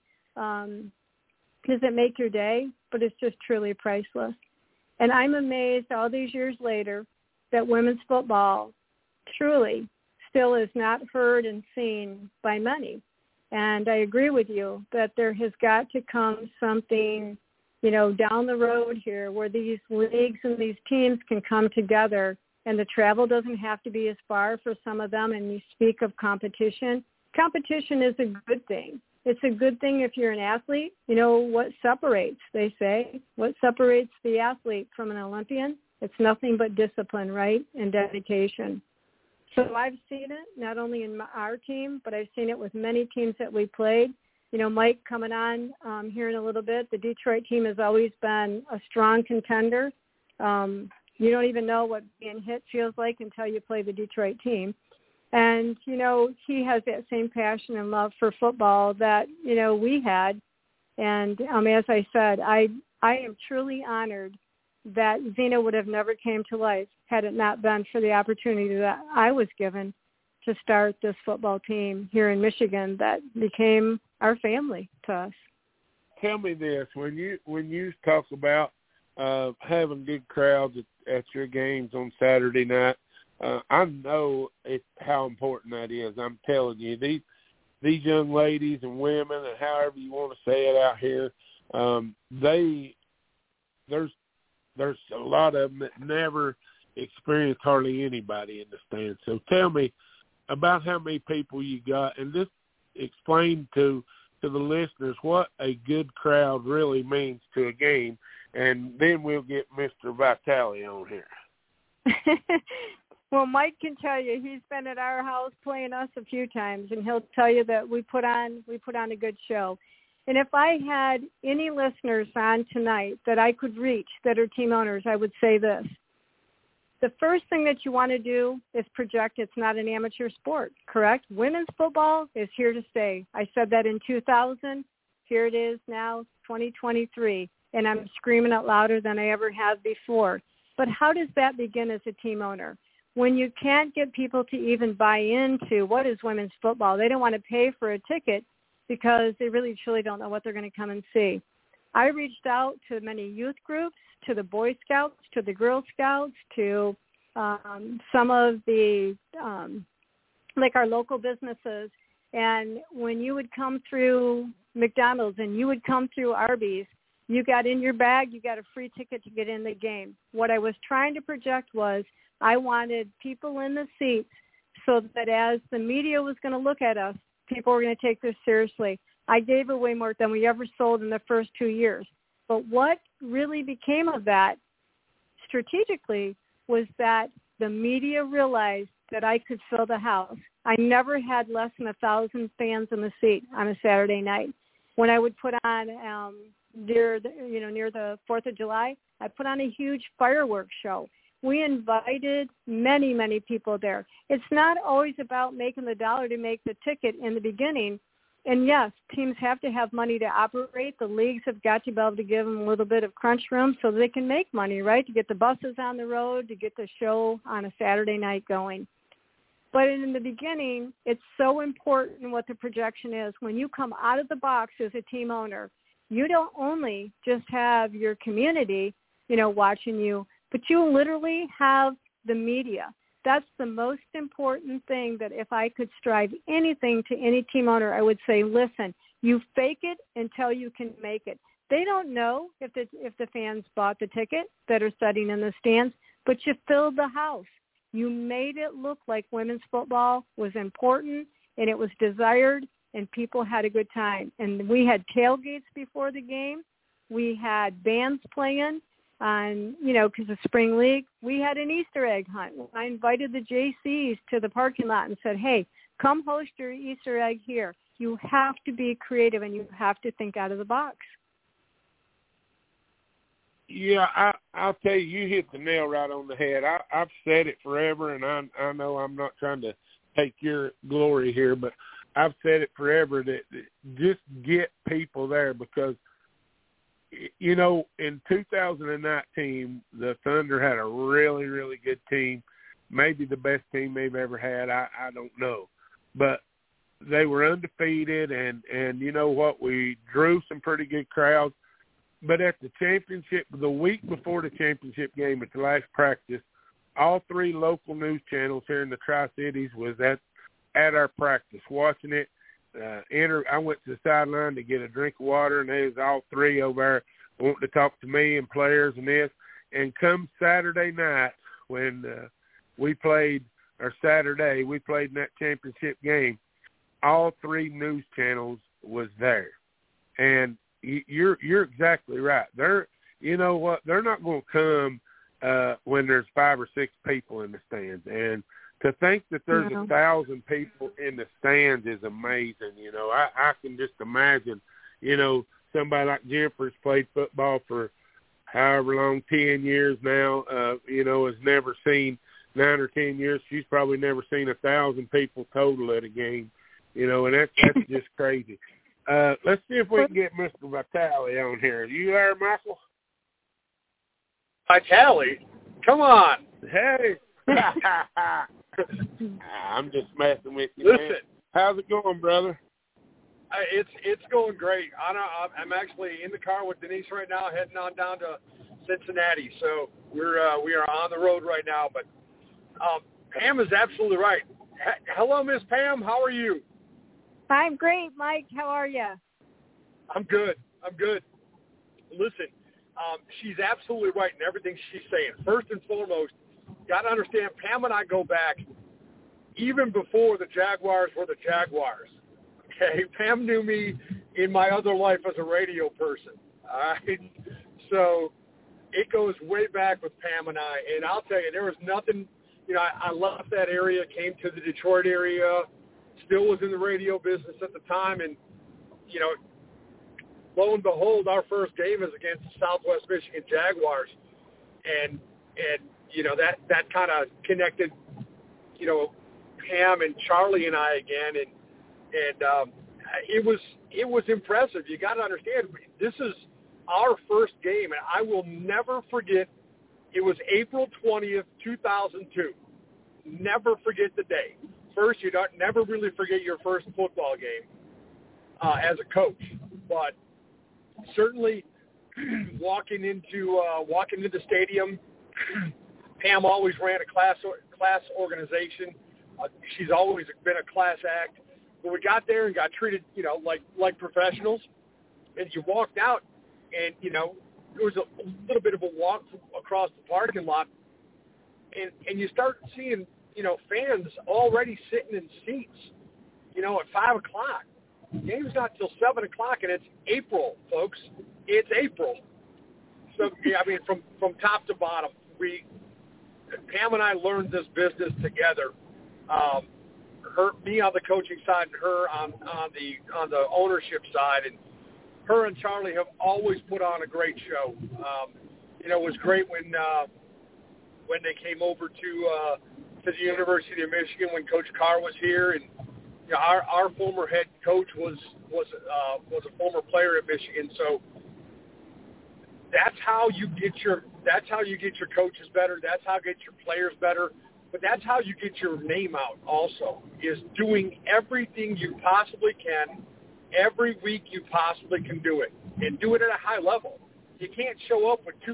does it make your day, but it's just truly priceless. And I'm amazed all these years later that women's football truly still is not heard and seen by many. And I agree with you that there has got to come something, you know, down the road here where these leagues and these teams can come together, and the travel doesn't have to be as far for some of them. And you speak of competition. Competition is a good thing. It's a good thing if you're an athlete. You know, what separates, they say, what separates the athlete from an Olympian? It's nothing but discipline, right, and dedication. So I've seen it not only in our team, but I've seen it with many teams that we played. You know, Mike coming on here in a little bit, the Detroit team has always been a strong contender. You don't even know what being hit feels like until you play the Detroit team. And, you know, he has that same passion and love for football that, you know, we had. And as I said, I am truly honored that Xena would have never came to life had it not been for the opportunity that I was given to start this football team here in Michigan that became our family to us. Tell me this, when you talk about having good crowds at your games on Saturday night, I know how important that is. I'm telling you, these young ladies and women, and however you want to say it out here, there's a lot of them that never experienced hardly anybody in the stands. So tell me about how many people you got, and just explain to the listeners what a good crowd really means to a game, and then we'll get Mr. Vitale on here. Well, Mike can tell you he's been at our house playing us a few times, and he'll tell you that we put on a good show. And if I had any listeners on tonight that I could reach that are team owners, I would say this. The first thing that you want to do is project it's not an amateur sport, correct? Women's football is here to stay. I said that in 2000. Here it is now, 2023, and I'm screaming it louder than I ever have before. But how does that begin as a team owner? When you can't get people to even buy into what is women's football, they don't want to pay for a ticket because they really truly don't know what they're going to come and see. I reached out to many youth groups, to the Boy Scouts, to the Girl Scouts, to some of the, like our local businesses. And when you would come through McDonald's and you would come through Arby's, you got in your bag, you got a free ticket to get in the game. What I was trying to project was I wanted people in the seats so that as the media was going to look at us, people were going to take this seriously. I gave away more than we ever sold in the first 2 years. But what really became of that strategically was that the media realized that I could fill the house. I never had less than 1,000 fans in the seat on a Saturday night. When I would put on near the 4th of July, I put on a huge fireworks show. We invited many, many people there. It's not always about making the dollar to make the ticket in the beginning. And, yes, teams have to have money to operate. The leagues have got to be able to give them a little bit of crunch room so they can make money, right, to get the buses on the road, to get the show on a Saturday night going. But in the beginning, it's so important what the projection is. When you come out of the box as a team owner, you don't only just have your community, watching you, but you literally have the media. That's the most important thing that if I could strive anything to any team owner, I would say, listen, you fake it until you can make it. They don't know if the fans bought the ticket that are sitting in the stands, but you filled the house. You made it look like women's football was important and it was desired and people had a good time. And we had tailgates before the game. We had bands playing. Because of spring league, we had an Easter egg hunt. I invited the JCs to the parking lot and said, hey, come host your Easter egg here. You have to be creative and you have to think out of the box. Yeah, I'll tell you, you hit the nail right on the head. I've said it forever, and I know I'm not trying to take your glory here, but I've said it forever that just get people there because, in 2019, the Thunder had a really, really good team, maybe the best team they've ever had. I don't know. But they were undefeated, and you know what? We drew some pretty good crowds. But at the championship, the week before the championship game at the last practice, all 3 local news channels here in the Tri-Cities was at our practice watching it. I went to the sideline to get a drink of water, and there was all 3 over there wanting to talk to me and players and this. And come Saturday night when we played in that championship game, all 3 news channels was there. And you're exactly right. You know what? They're not going to come when there's 5 or 6 people in the stands. And to think that there's 1,000 people in the stands is amazing. I can just imagine, somebody like Jennifer's played football for however long, 10 years now, has never seen 9 or 10 years. She's probably never seen 1,000 people total at a game, and that's just crazy. Let's see if we can get Mr. Vitale on here. Are you there, Michael? Vitale? Come on. Hey. I'm just messing with you, Listen, man. How's it going, brother? It's going great. I'm actually in the car with Denise right now, heading on down to Cincinnati. So we are on the road right now. But Pam is absolutely right. Hello, Miss Pam. How are you? I'm great, Mike. How are you? I'm good. Listen, she's absolutely right in everything she's saying. First and foremost, got to understand, Pam and I go back even before the Jaguars were the Jaguars. Okay, Pam knew me in my other life as a radio person. All right, so it goes way back with Pam and I. And I'll tell you, there was nothing. I left that area, came to the Detroit area, still was in the radio business at the time, and lo and behold, our first game is against the Southwest Michigan Jaguars, and that kind of connected, Pam and Charlie and I again, and it was impressive. You got to understand, this is our first game, and I will never forget. It was April 20th, 2002. Never forget the day. First, you don't never really forget your first football game as a coach, but certainly walking into the stadium, Pam always ran a class organization. She's always been a class act. But we got there and got treated, like professionals. And you walked out, and there was a little bit of a walk across the parking lot, and you start seeing fans already sitting in seats, at 5 o'clock. The game's not till 7 o'clock, and it's April, folks. It's April. So, from top to bottom, Pam and I learned this business together. Me on the coaching side, and her on the ownership side, and her and Charlie have always put on a great show. It was great when they came over to the University of Michigan when Coach Carr was here, and our former head coach was a former player at Michigan. So that's how you get your coaches better. That's how you get your players better. But that's how you get your name out also, is doing everything you possibly can every week you possibly can do it, and do it at a high level. You can't show up with two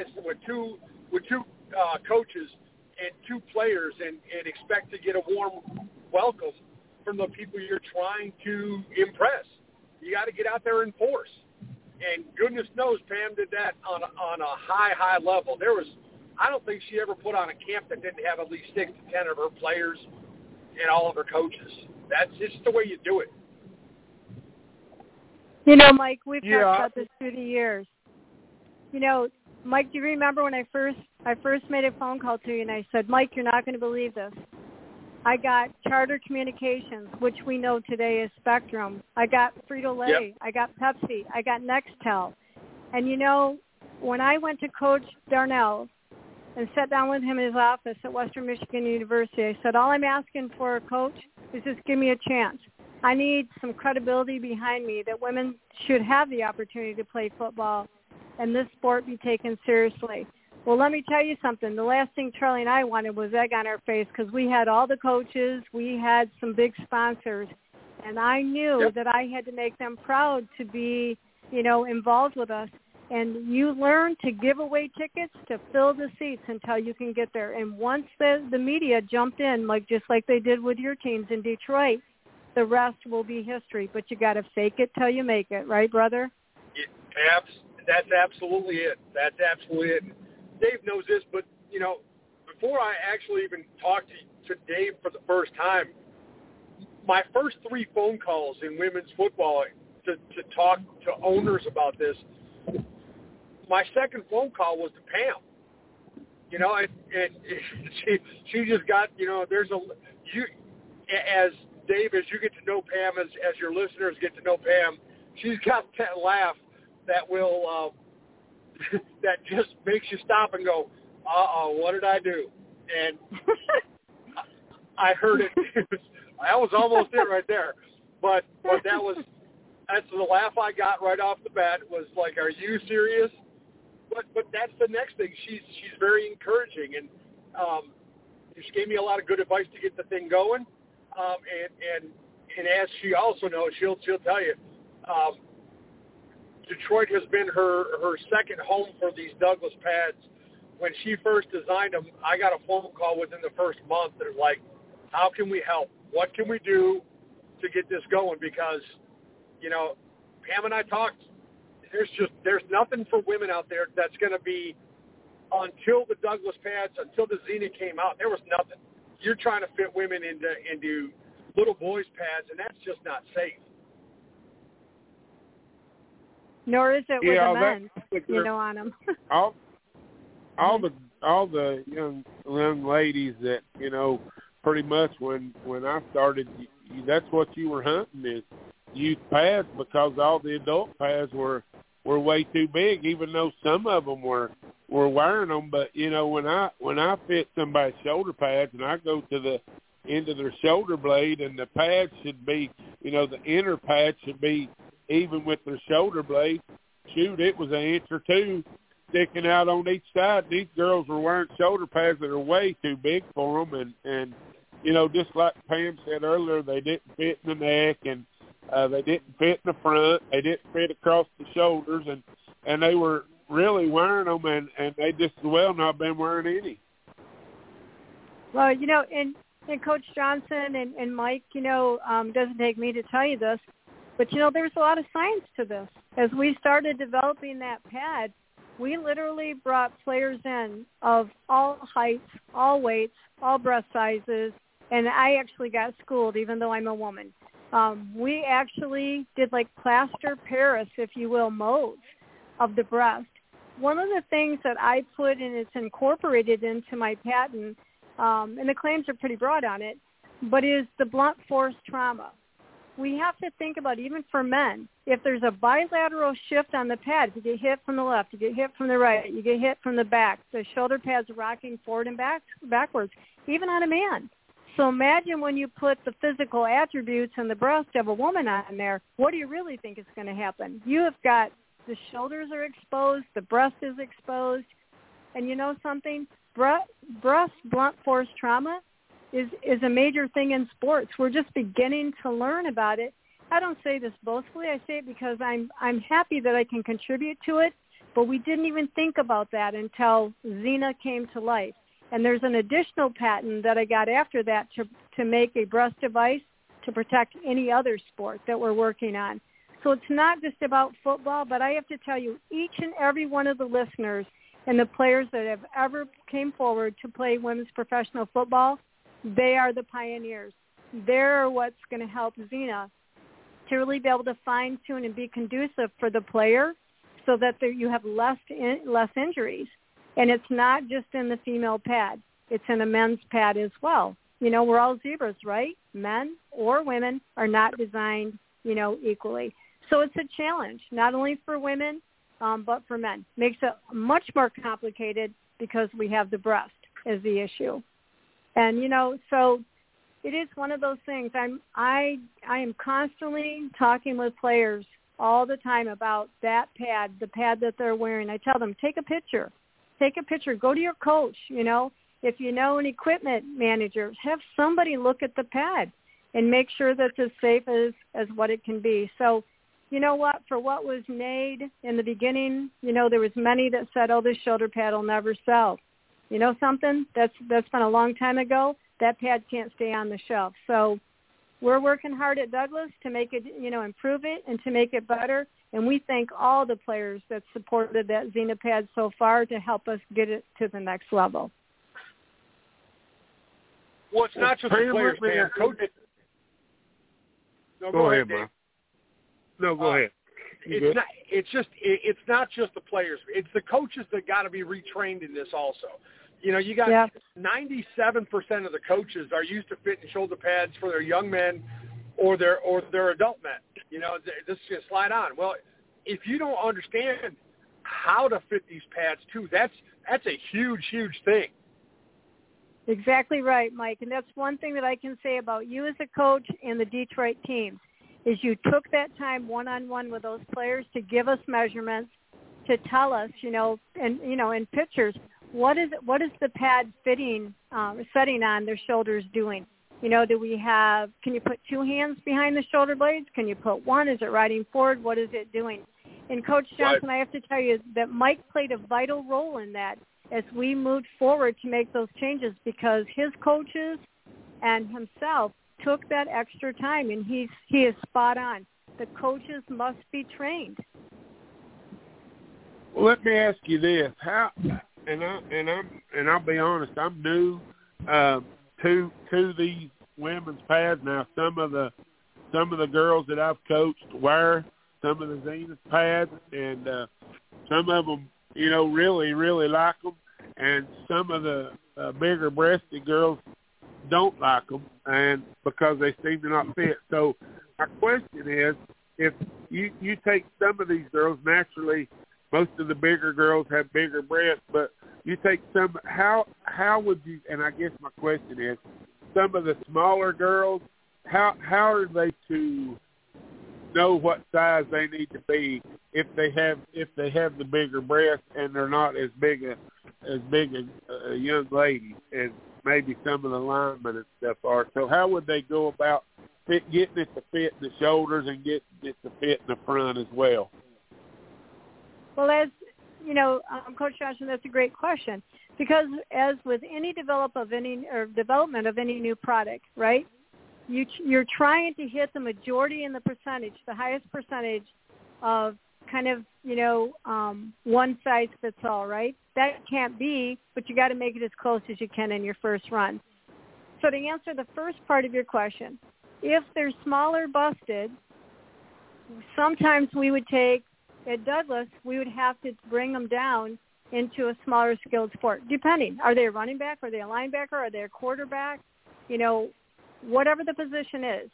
coaches and two players and expect to get a warm welcome from the people you're trying to impress. You got to get out there and force. And goodness knows Pam did that on a high level. I don't think she ever put on a camp that didn't have at least 6 to 10 of her players and all of her coaches. That's just the way you do it. Mike, we've talked about this through the years. Mike, do you remember when I first made a phone call to you and I said, Mike, you're not going to believe this. I got Charter Communications, which we know today is Spectrum. I got Frito-Lay. Yep. I got Pepsi. I got Nextel. And, when I went to Coach Darnell and sat down with him in his office at Western Michigan University, I said, all I'm asking for, Coach, is just give me a chance. I need some credibility behind me that women should have the opportunity to play football and this sport be taken seriously. Well, let me tell you something. The last thing Charlie and I wanted was egg on our face, because we had all the coaches, we had some big sponsors, and I knew that I had to make them proud to be, involved with us. And you learn to give away tickets to fill the seats until you can get there. And once the media jumped in, just like they did with your teams in Detroit, the rest will be history. But you got to fake it till you make it, right, brother? That's absolutely it. That's absolutely it. Dave knows this, but, before I actually even talked to Dave for the first time, my first 3 phone calls in women's football to talk to owners about this, my second phone call was to Pam. And she just got, as Dave, as you get to know Pam, as your listeners get to know Pam, she's got that laugh that will that just makes you stop and go, what did I do? And I heard it. That was almost it right there. But that's the laugh I got right off the bat. Was like, are you serious? But that's the next thing. She's very encouraging, and she gave me a lot of good advice to get the thing going. And as she also knows, she'll tell you, Detroit has been her second home for these Douglas pads. When she first designed them, I got a phone call within the first month. They're like, how can we help? What can we do? to get this going because, you know, Pam and I talked. There's nothing for women out there that's going to be until the Douglas pads, until the Xena came out. There was nothing. You're trying to fit women into little boys' pads, and that's just not safe. Nor is it with the men, you know, on them. all the young ladies that, you know, pretty much when I started, that's what you were hunting is youth pads, because all the adult pads were way too big, even though some of them were wearing them. But, you know, when I fit somebody's shoulder pads and I go to the end of their shoulder blade, and the pads should be, you know, the inner pad should be even with their shoulder blade. Shoot, it was an inch or two sticking out on each side. These girls were wearing shoulder pads that are way too big for them, and you know, just like Pam said earlier, they didn't fit in the neck, and they didn't fit in the front. They didn't fit across the shoulders, and they were really wearing them, and they just as well not been wearing any. Well, you know, and Coach Johnson and Mike, you know, doesn't take me to tell you this, but, you know, there's a lot of science to this. As we started developing that pad, we literally brought players in of all heights, all weights, all breast sizes, and I actually got schooled, even though I'm a woman. We actually did like plaster Paris, if you will, molds of the breast. One of the things that I put, and it's incorporated into my patent, and the claims are pretty broad on it, but is the blunt force trauma. We have to think about, even for men, if there's a bilateral shift on the pad, you get hit from the left, you get hit from the right, you get hit from the back, the shoulder pads are rocking forward and backwards, even on a man. So imagine when you put the physical attributes and the breast of a woman on there, what do you really think is going to happen? You have got the shoulders are exposed, the breast is exposed, and you know something? Breast blunt force trauma is a major thing in sports. We're just beginning to learn about it. I don't say this boastfully. I say it because I'm happy that I can contribute to it, but we didn't even think about that until Xena came to life. And there's an additional patent that I got after that to make a breast device to protect any other sport that we're working on. So it's not just about football, but I have to tell you, each and every one of the listeners and the players that have ever came forward to play women's professional football, they are the pioneers. They're what's going to help Xena to really be able to fine-tune and be conducive for the player so that you have less injuries. And it's not just in the female pad. It's in a men's pad as well. You know, we're all zebras, right? Men or women are not designed, you know, equally. So it's a challenge, not only for women, but for men. Makes it much more complicated because we have the breast as the issue. And, you know, so it is one of those things. I am constantly talking with players all the time about that pad, the pad that they're wearing. I tell them, take a picture. Take a picture. Go to your coach, you know. If you know an equipment manager, have somebody look at the pad and make sure that it's as safe as what it can be. So, you know what, for what was made in the beginning, you know, there was many that said, oh, this shoulder pad will never sell. You know something? That's been a long time ago. That pad can't stay on the shelf. So we're working hard at Douglas to make it, you know, improve it and to make it better. And we thank all the players that supported that Xena pad so far to help us get it to the next level. Well, it's not just the players, man. Coach. No, go ahead, Dave. No, go ahead. It's not just the players. It's the coaches that got to be retrained in this also. You know, you got 97% of the coaches are used to fitting shoulder pads for their young men or their adult men. You know, this is going to slide on. Well, if you don't understand how to fit these pads too, that's a huge, huge thing. Exactly right, Mike. And that's one thing that I can say about you as a coach and the Detroit teams is you took that time one-on-one with those players to give us measurements, to tell us, you know, and, you know, in pictures, what is the pad setting on their shoulders doing? You know, can you put two hands behind the shoulder blades? Can you put one? Is it riding forward? What is it doing? And Coach Johnson, I have to tell you that Mike played a vital role in that as we moved forward to make those changes because his coaches and himself took that extra time, and he is spot on. The coaches must be trained. Well, let me ask you this: how? And I'll be honest, I'm new to these women's pads now. Some of the girls that I've coached wear some of the Zenith pads, and some of them, really, really like them, and some of the bigger-breasted girls don't like them, and because they seem to not fit. So my question is, if you take some of these girls, naturally, most of the bigger girls have bigger breasts, but you take some, how would you, and I guess my question is, some of the smaller girls, how are they to know what size they need to be if they have the bigger breasts and they're not as big a young lady as maybe some of the linemen and stuff are? So how would they go about getting it to fit in the shoulders and getting it to fit in the front as well? Well, as you know, Coach Johnson, that's a great question, because as with any development of any new product, right? You're trying to hit the majority in the percentage, the highest percentage of kind of, one size fits all, right? That can't be, but you got to make it as close as you can in your first run. So to answer the first part of your question, if they're smaller busted, sometimes we would take, at Douglas, we would have to bring them down into a smaller skilled sport, depending. Are they a running back? Are they a linebacker? Are they a quarterback? Whatever the position is.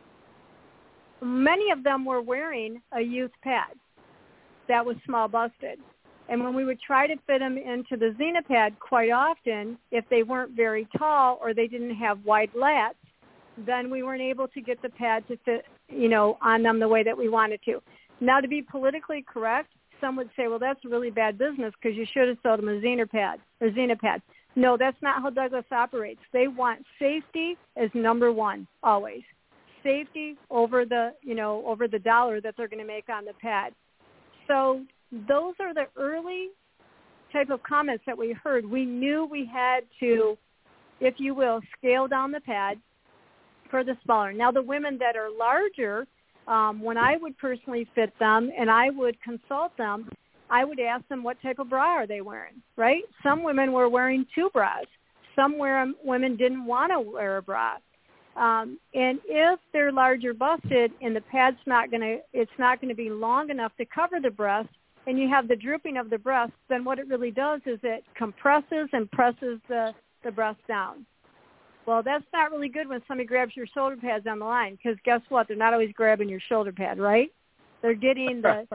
Many of them were wearing a youth pad that was small busted. And when we would try to fit them into the Zenith pad, quite often, if they weren't very tall or they didn't have wide lats, then we weren't able to get the pad to fit, on them the way that we wanted to. Now, to be politically correct, some would say, well, that's really bad business because you should have sold them a Zenith pad or Zenith pad. No, that's not how Douglas operates. They want safety as number one, always. Safety over the dollar that they're going to make on the pad. So those are the early type of comments that we heard. We knew we had to, if you will, scale down the pad for the smaller. Now, the women that are larger, when I would personally fit them and I would consult them, I would ask them what type of bra are they wearing, right? Some women were wearing 2 bras. Some women didn't want to wear a bra. And if they're larger busted and the pad's it's not going to be long enough to cover the breast, and you have the drooping of the breast, then what it really does is it compresses and presses the breast down. Well, that's not really good when somebody grabs your shoulder pads on the line, because guess what? They're not always grabbing your shoulder pad, right? They're getting the,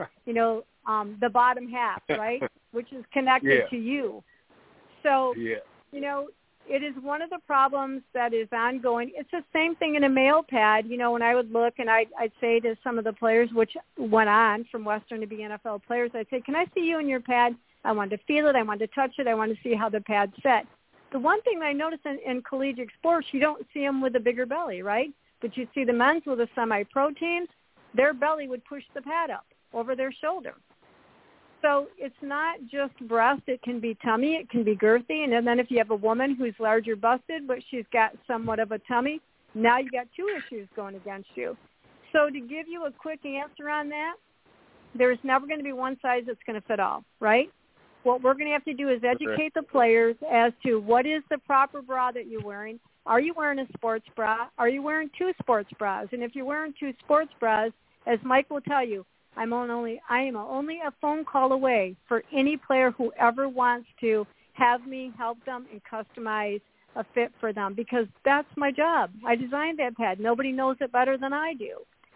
the bottom half, right, which is connected to you. So, it is one of the problems that is ongoing. It's the same thing in a male pad. When I would look and I'd say to some of the players, which went on from Western to be NFL players, I'd say, can I see you in your pad? I wanted to feel it. I wanted to touch it. I wanted to see how the pad's set. The one thing I notice in collegiate sports, you don't see them with a bigger belly, right? But you see the men's with the semi-pro teams, their belly would push the pad up over their shoulder. So it's not just breast. It can be tummy. It can be girthy. And then if you have a woman who's larger busted, but she's got somewhat of a tummy, now you got 2 issues going against you. So to give you a quick answer on that, there's never going to be one size that's going to fit all, right? What we're going to have to do is educate the players as to what is the proper bra that you're wearing. Are you wearing a sports bra? Are you wearing 2 sports bras? And if you're wearing 2 sports bras, as Mike will tell you, I am only a phone call away for any player who ever wants to have me help them and customize a fit for them, because that's my job. I designed that pad. Nobody knows it better than I do.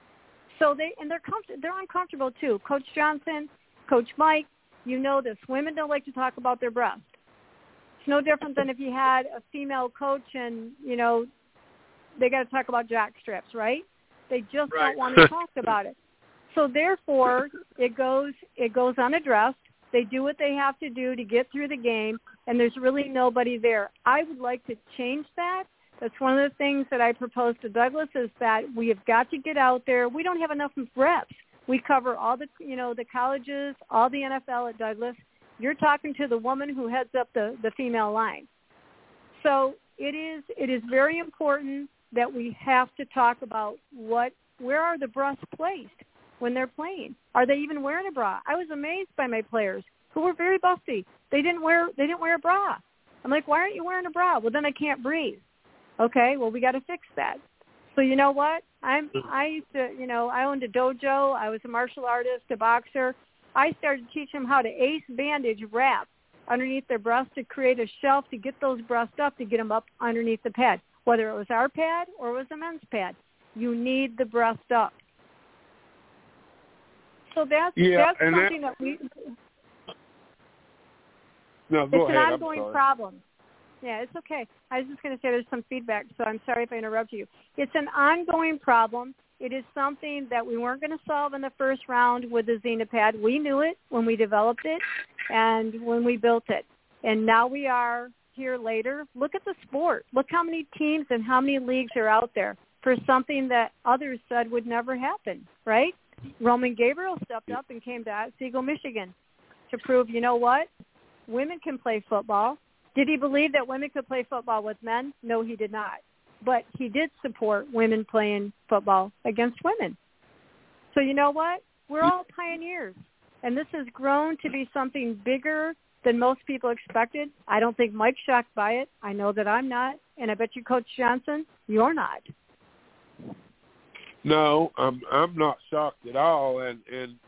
So they're uncomfortable too. Coach Johnson, Coach Mike, you know this. Women don't like to talk about their breasts. It's no different than if you had a female coach and, they got to talk about jock straps, right? They just don't want to talk about it. So therefore, it goes unaddressed. They do what they have to do to get through the game, and there's really nobody there. I would like to change that. That's one of the things that I proposed to Douglas, is that we have got to get out there. We don't have enough reps. We cover all the colleges, all the NFL at Douglas. You're talking to the woman who heads up the female line. So it is very important that we have to talk about where are the breasts placed when they're playing? Are they even wearing a bra? I was amazed by my players who were very busty. They didn't wear a bra. I'm like, why aren't you wearing a bra? Well, then I can't breathe. Okay, well, we got to fix that. So you know what? I used to, I owned a dojo. I was a martial artist, a boxer. I started to teach them how to ace bandage wrap underneath their breast to create a shelf to get those breasts up, to get them up underneath the pad, whether it was our pad or it was a men's pad. You need the breast up. So that's something that we... No, go ahead. It's an ongoing problem. Yeah, it's okay. I was just going to say there's some feedback, so I'm sorry if I interrupted you. It's an ongoing problem. It is something that we weren't going to solve in the first round with the Xenopad. We knew it when we developed it and when we built it. And now we are here later. Look at the sport. Look how many teams and how many leagues are out there for something that others said would never happen, right? Roman Gabriel stepped up and came to Otsego, Michigan to prove, you know what? Women can play football. Did he believe that women could play football with men? No, he did not. But he did support women playing football against women. So you know what? We're all pioneers. And this has grown to be something bigger than most people expected. I don't think Mike's shocked by it. I know that I'm not. And I bet you, Coach Johnson, you're not. No, I'm not shocked at all. And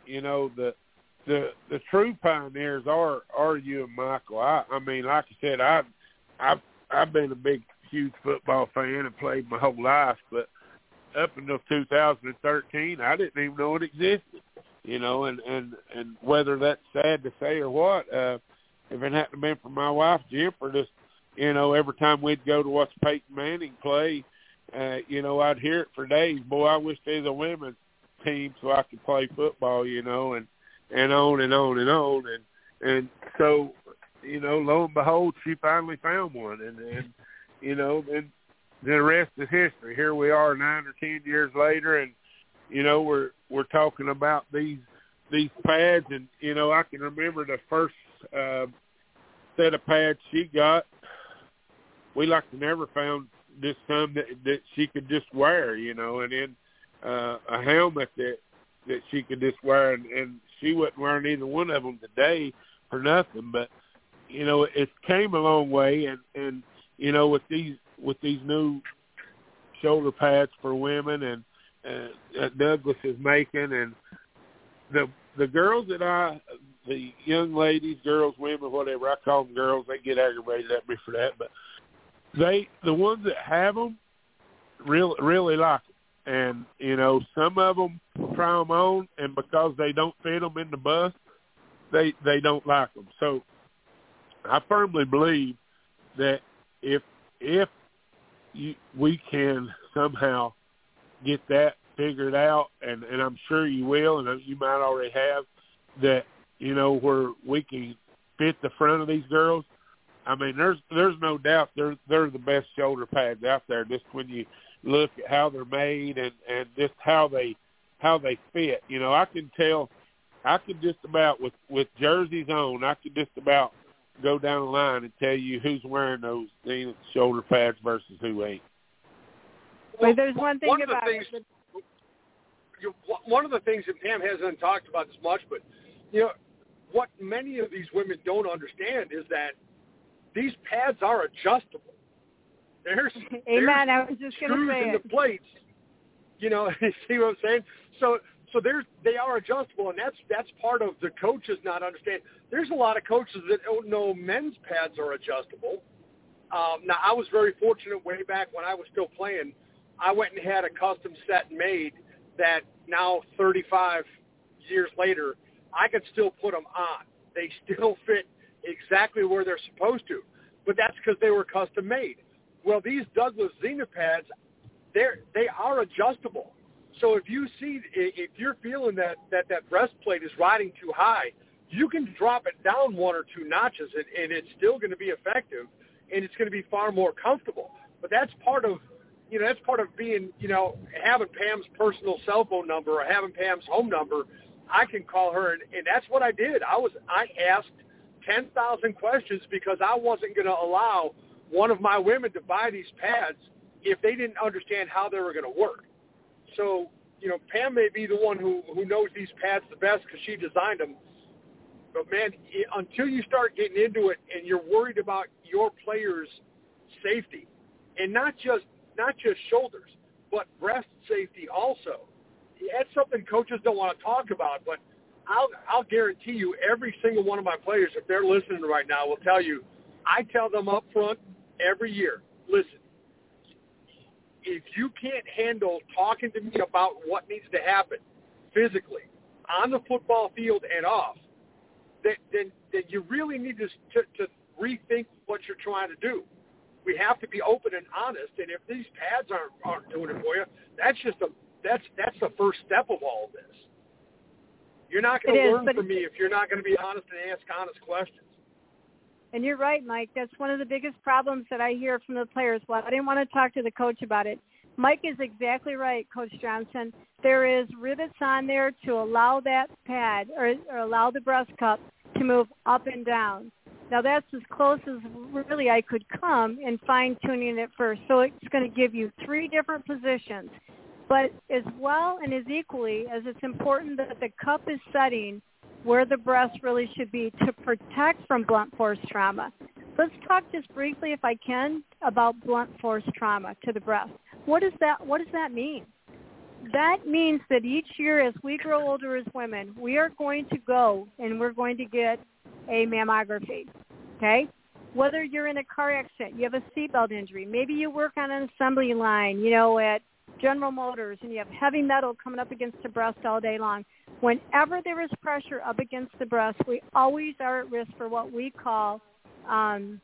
the true pioneers are you and Michael. I mean, like I said, I've been a huge football fan and played my whole life, but up until 2013, I didn't even know it existed. And whether that's sad to say or what, if it hadn't been for my wife Jennifer, just every time we'd go to watch Peyton Manning play, I'd hear it for days. Boy, I wish there was a women's team so I could play football, and on and on and on. And so, lo and behold, she finally found one. And then the rest is history. Here we are 9 or 10 years later, and, we're talking about these pads. And, I can remember the first set of pads she got. We like to never found just some that she could just wear, and then a helmet that she could just wear, and she wasn't wearing either one of them today for nothing. But it came a long way, and with these new shoulder pads for women and that Douglas is making, and the girls the young ladies, girls, women, whatever I call them, girls, they get aggravated at me for that, but the ones that have them really like them. And, some of them try them on, and because they don't fit them in the bus, they don't like them. So I firmly believe that if we can somehow get that figured out, and I'm sure you will, and you might already have, that, where we can fit the front of these girls, I mean, there's no doubt they're the best shoulder pads out there. Just when you look at how they're made and just how they fit. I can tell. I could just about with jerseys on, I could just about go down the line and tell you who's wearing those shoulder pads versus who ain't. Well, there's one thing about it. One of the things that Pam hasn't talked about as much, but what many of these women don't understand is that these pads are adjustable. There's Amen. I was just going to say in the plates. You see what I'm saying? So they are adjustable, and that's part of the coaches not understanding. There's a lot of coaches that don't know men's pads are adjustable. Now, I was very fortunate way back when I was still playing. I went and had a custom set made that now 35 years later, I can still put them on. They still fit exactly where they're supposed to, but that's because they were custom made. Well, these Douglas Xenopads, they are adjustable. So if you're feeling that breastplate is riding too high, you can drop it down 1 or 2 notches, and it's still going to be effective, and it's going to be far more comfortable. But that's part of being, having Pam's personal cell phone number or having Pam's home number. I can call her, and that's what I did. I asked 10,000 questions because I wasn't going to allow one of my women to buy these pads if they didn't understand how they were going to work. So, Pam may be the one who knows these pads the best because she designed them. But, man, until you start getting into it and you're worried about your players' safety, and not just shoulders, but breast safety also, that's something coaches don't want to talk about. But I'll guarantee you every single one of my players, if they're listening right now, will tell you, I tell them up front every year, listen, if you can't handle talking to me about what needs to happen physically on the football field and off, then you really need to rethink what you're trying to do. We have to be open and honest, and if these pads aren't doing it for you, that's the first step of all of this. You're not going to learn from me if you're not going to be honest and ask honest questions. And you're right, Mike. That's one of the biggest problems that I hear from the players. Well, I didn't want to talk to the coach about it. Mike is exactly right, Coach Johnson. There is rivets on there to allow that pad or allow the breast cup to move up and down. Now, that's as close as really I could come in fine-tuning it first. So it's going to give you 3 different positions. But as well and as equally as it's important that the cup is setting where the breast really should be to protect from blunt force trauma. Let's talk just briefly, if I can, about blunt force trauma to the breast. What does that mean? That means that each year as we grow older as women, we are going to go and we're going to get a mammography, okay? Whether you're in a car accident, you have a seatbelt injury, maybe you work on an assembly line, at General Motors, and you have heavy metal coming up against the breast all day long. Whenever there is pressure up against the breast, we always are at risk for what we call, hang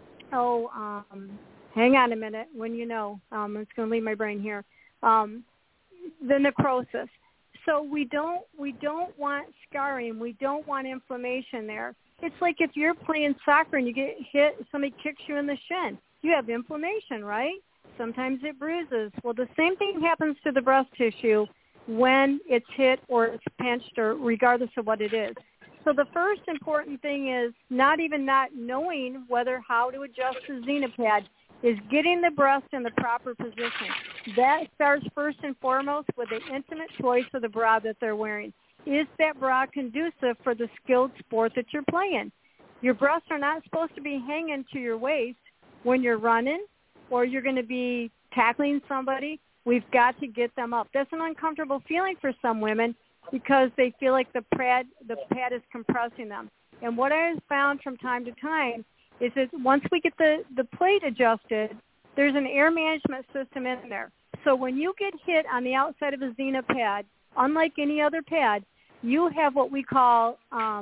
on a minute, it's going to leave my brain here, the necrosis. So we don't want scarring. We don't want inflammation there. It's like if you're playing soccer and you get hit, somebody kicks you in the shin. You have inflammation, right? Sometimes it bruises. Well, the same thing happens to the breast tissue when it's hit or it's pinched or regardless of what it is. So the first important thing is not knowing how to adjust the Xenopad is getting the breast in the proper position. That starts first and foremost with the intimate choice of the bra that they're wearing. Is that bra conducive for the skilled sport that you're playing? Your breasts are not supposed to be hanging to your waist when you're running or you're going to be tackling somebody. We've got to get them up. That's an uncomfortable feeling for some women because they feel like the pad is compressing them. And what I have found from time to time is that once we get the plate adjusted, there's an air management system in there. So when you get hit on the outside of a Xenopad, unlike any other pad, you have what we call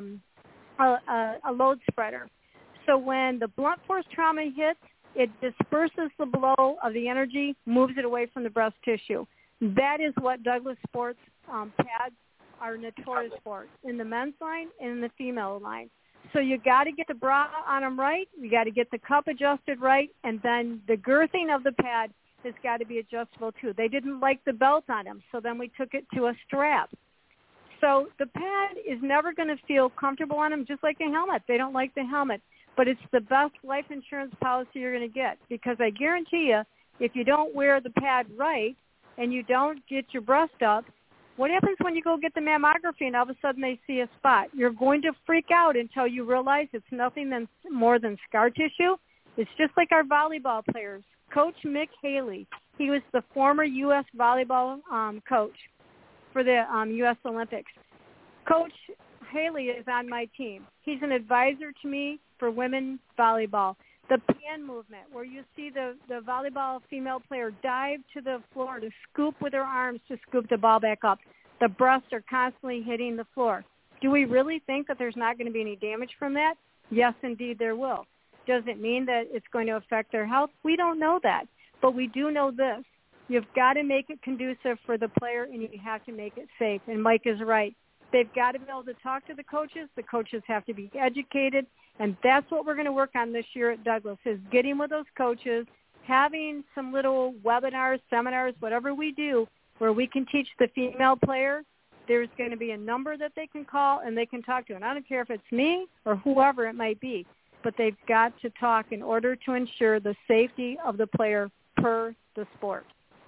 a load spreader. So when the blunt force trauma hits, it disperses the blow of the energy, moves it away from the breast tissue. That is what Douglas Sports pads are notorious for in the men's line and in the female line. So you got to get the bra on them right, you got to get the cup adjusted right, and then the girthing of the pad has got to be adjustable too. They didn't like the belt on them, so then we took it to a strap. So the pad is never going to feel comfortable on them, just like a helmet. They don't like the helmet. But it's the best life insurance policy you're going to get because I guarantee you, if you don't wear the pad right and you don't get your breast up, what happens when you go get the mammography and all of a sudden they see a spot? You're going to freak out until you realize it's nothing more than scar tissue. It's just like our volleyball players. Coach Mick Haley, he was the former U.S. volleyball coach for the U.S. Olympics. Coach Haley is on my team. He's an advisor to me for women volleyball. The pan movement, where you see the volleyball female player dive to the floor to scoop with her arms to scoop the ball back up. The breasts are constantly hitting the floor. Do we really think that there's not going to be any damage from that? Yes, indeed, there will. Does it mean that it's going to affect their health? We don't know that. But we do know this. You've got to make it conducive for the player, and you have to make it safe. And Mike is right. They've got to be able to talk to the coaches. The coaches have to be educated. And that's what we're going to work on this year at Douglas, is getting with those coaches, having some little webinars, seminars, whatever we do, where we can teach the female player. There's going to be a number that they can call and they can talk to. And I don't care if it's me or whoever it might be, but they've got to talk in order to ensure the safety of the player per the sport.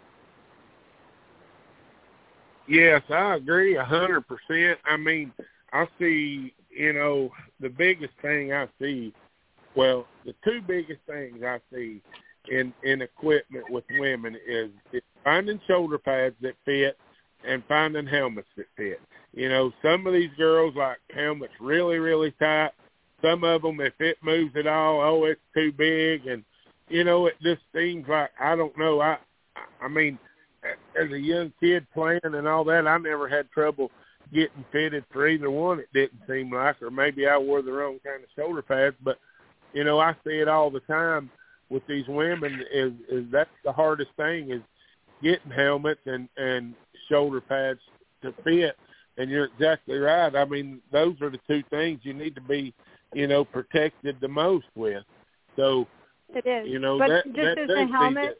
Yes, I agree 100%. I mean, I see, the biggest thing I see, well, the two biggest things I see in equipment with women is finding shoulder pads that fit and finding helmets that fit. Some of these girls like helmets really, really tight. Some of them, if it moves at all, it's too big. And, it just seems like, I don't know. I mean, as a young kid playing and all that, I never had trouble getting fitted for either one, it didn't seem like, or maybe I wore the wrong kind of shoulder pads. But, I see it all the time with these women is that's the hardest thing is getting helmets and shoulder pads to fit. And you're exactly right. I mean, those are the two things you need to be, protected the most with. So, it is. But just as the helmet,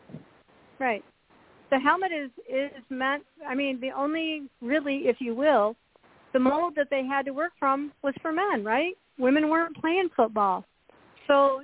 right. The helmet is meant, I mean, the only really, if you will, the mold that they had to work from was for men, right? Women weren't playing football. So,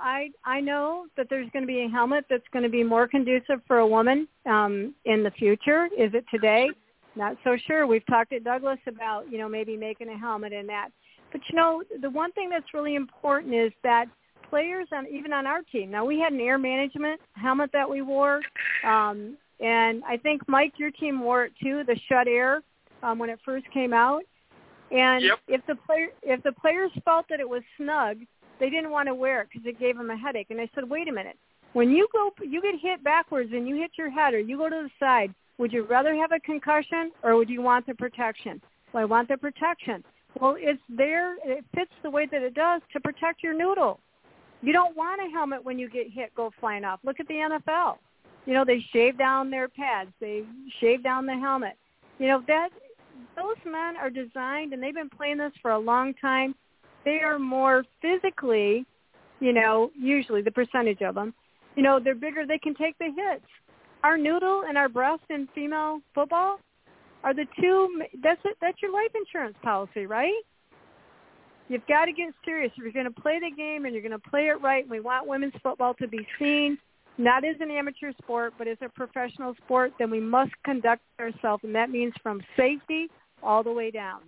I know that there's going to be a helmet that's going to be more conducive for a woman in the future. Is it today? Not so sure. We've talked to Douglas about, maybe making a helmet in that. But, the one thing that's really important is that players, even on our team, now we had an air management helmet that we wore, and I think, Mike, your team wore it too, the Shut Air, when it first came out. And yep. if the players felt that it was snug, they didn't want to wear it because it gave them a headache. And I said, wait a minute. When you get hit backwards and you hit your head or you go to the side, would you rather have a concussion or would you want the protection? Well, I want the protection. Well, it's there. It fits the way that it does to protect your noodle. You don't want a helmet when you get hit go flying off. Look at the NFL. They shave down their pads. They shave down the helmet. Those men are designed, and they've been playing this for a long time. They are more physically, usually the percentage of them, they're bigger. They can take the hits. Our noodle and our breast in female football are the two. That's it. That's your life insurance policy, right? You've got to get serious. If you're going to play the game and you're going to play it right, we want women's football to be seen not as an amateur sport, but as a professional sport, then we must conduct ourselves, and that means from safety all the way down.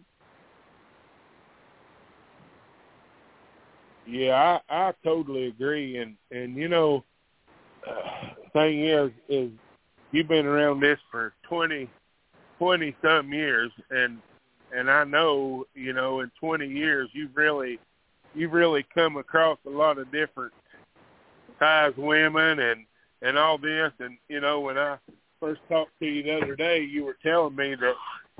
Yeah, I totally agree. And thing is you've been around this for 20-some years, and I know, in 20 years you've really come across a lot of different size women and all this. And, when I first talked to you the other day, you were telling me that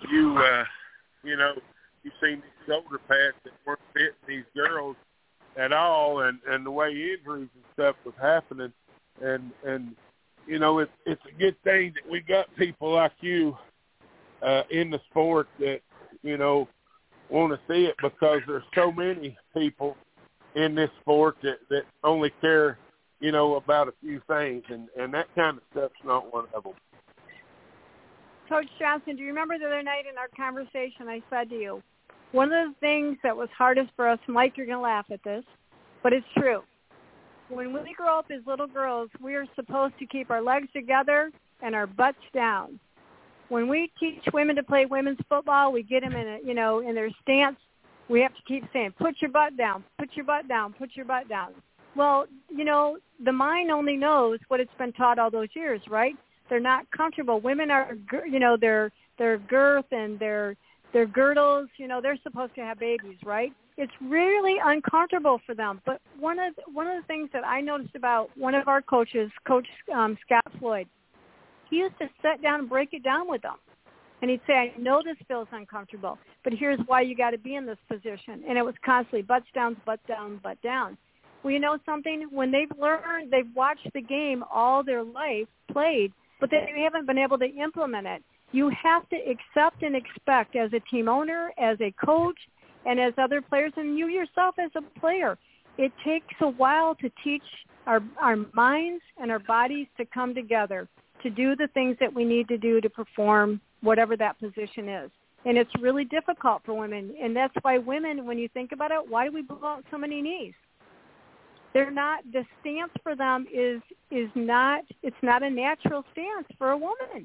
you've seen these shoulder pads that weren't fitting these girls at all, and the way injuries and stuff was happening. And it's a good thing that we got people like you in the sport that, want to see it, because there's so many people in this sport that only care, about a few things, and that kind of stuff's not one of them. Coach Johnson, do you remember the other night in our conversation I said to you, one of the things that was hardest for us, Mike, you're going to laugh at this, but it's true. When we grow up as little girls, we are supposed to keep our legs together and our butts down. When we teach women to play women's football, we get them in their stance. We have to keep saying, put your butt down, put your butt down, put your butt down. Well, the mind only knows what it's been taught all those years, right? They're not comfortable. Women are, their girth and their girdles, they're supposed to have babies, right? It's really uncomfortable for them. But one of the things that I noticed about one of our coaches, Coach Scott Floyd, he used to sit down and break it down with them. And he'd say, I know this feels uncomfortable, but here's why you got to be in this position. And it was constantly butts down, butt down, butt down. Well, you know something? When they've watched the game all their life played, but they haven't been able to implement it. You have to accept and expect as a team owner, as a coach, and as other players, and you yourself as a player. It takes a while to teach our minds and our bodies to come together to do the things that we need to do to perform whatever that position is. And it's really difficult for women. And that's why women, when you think about it, why do we blow out so many knees? they're not, the stance for them is not, it's not a natural stance for a woman.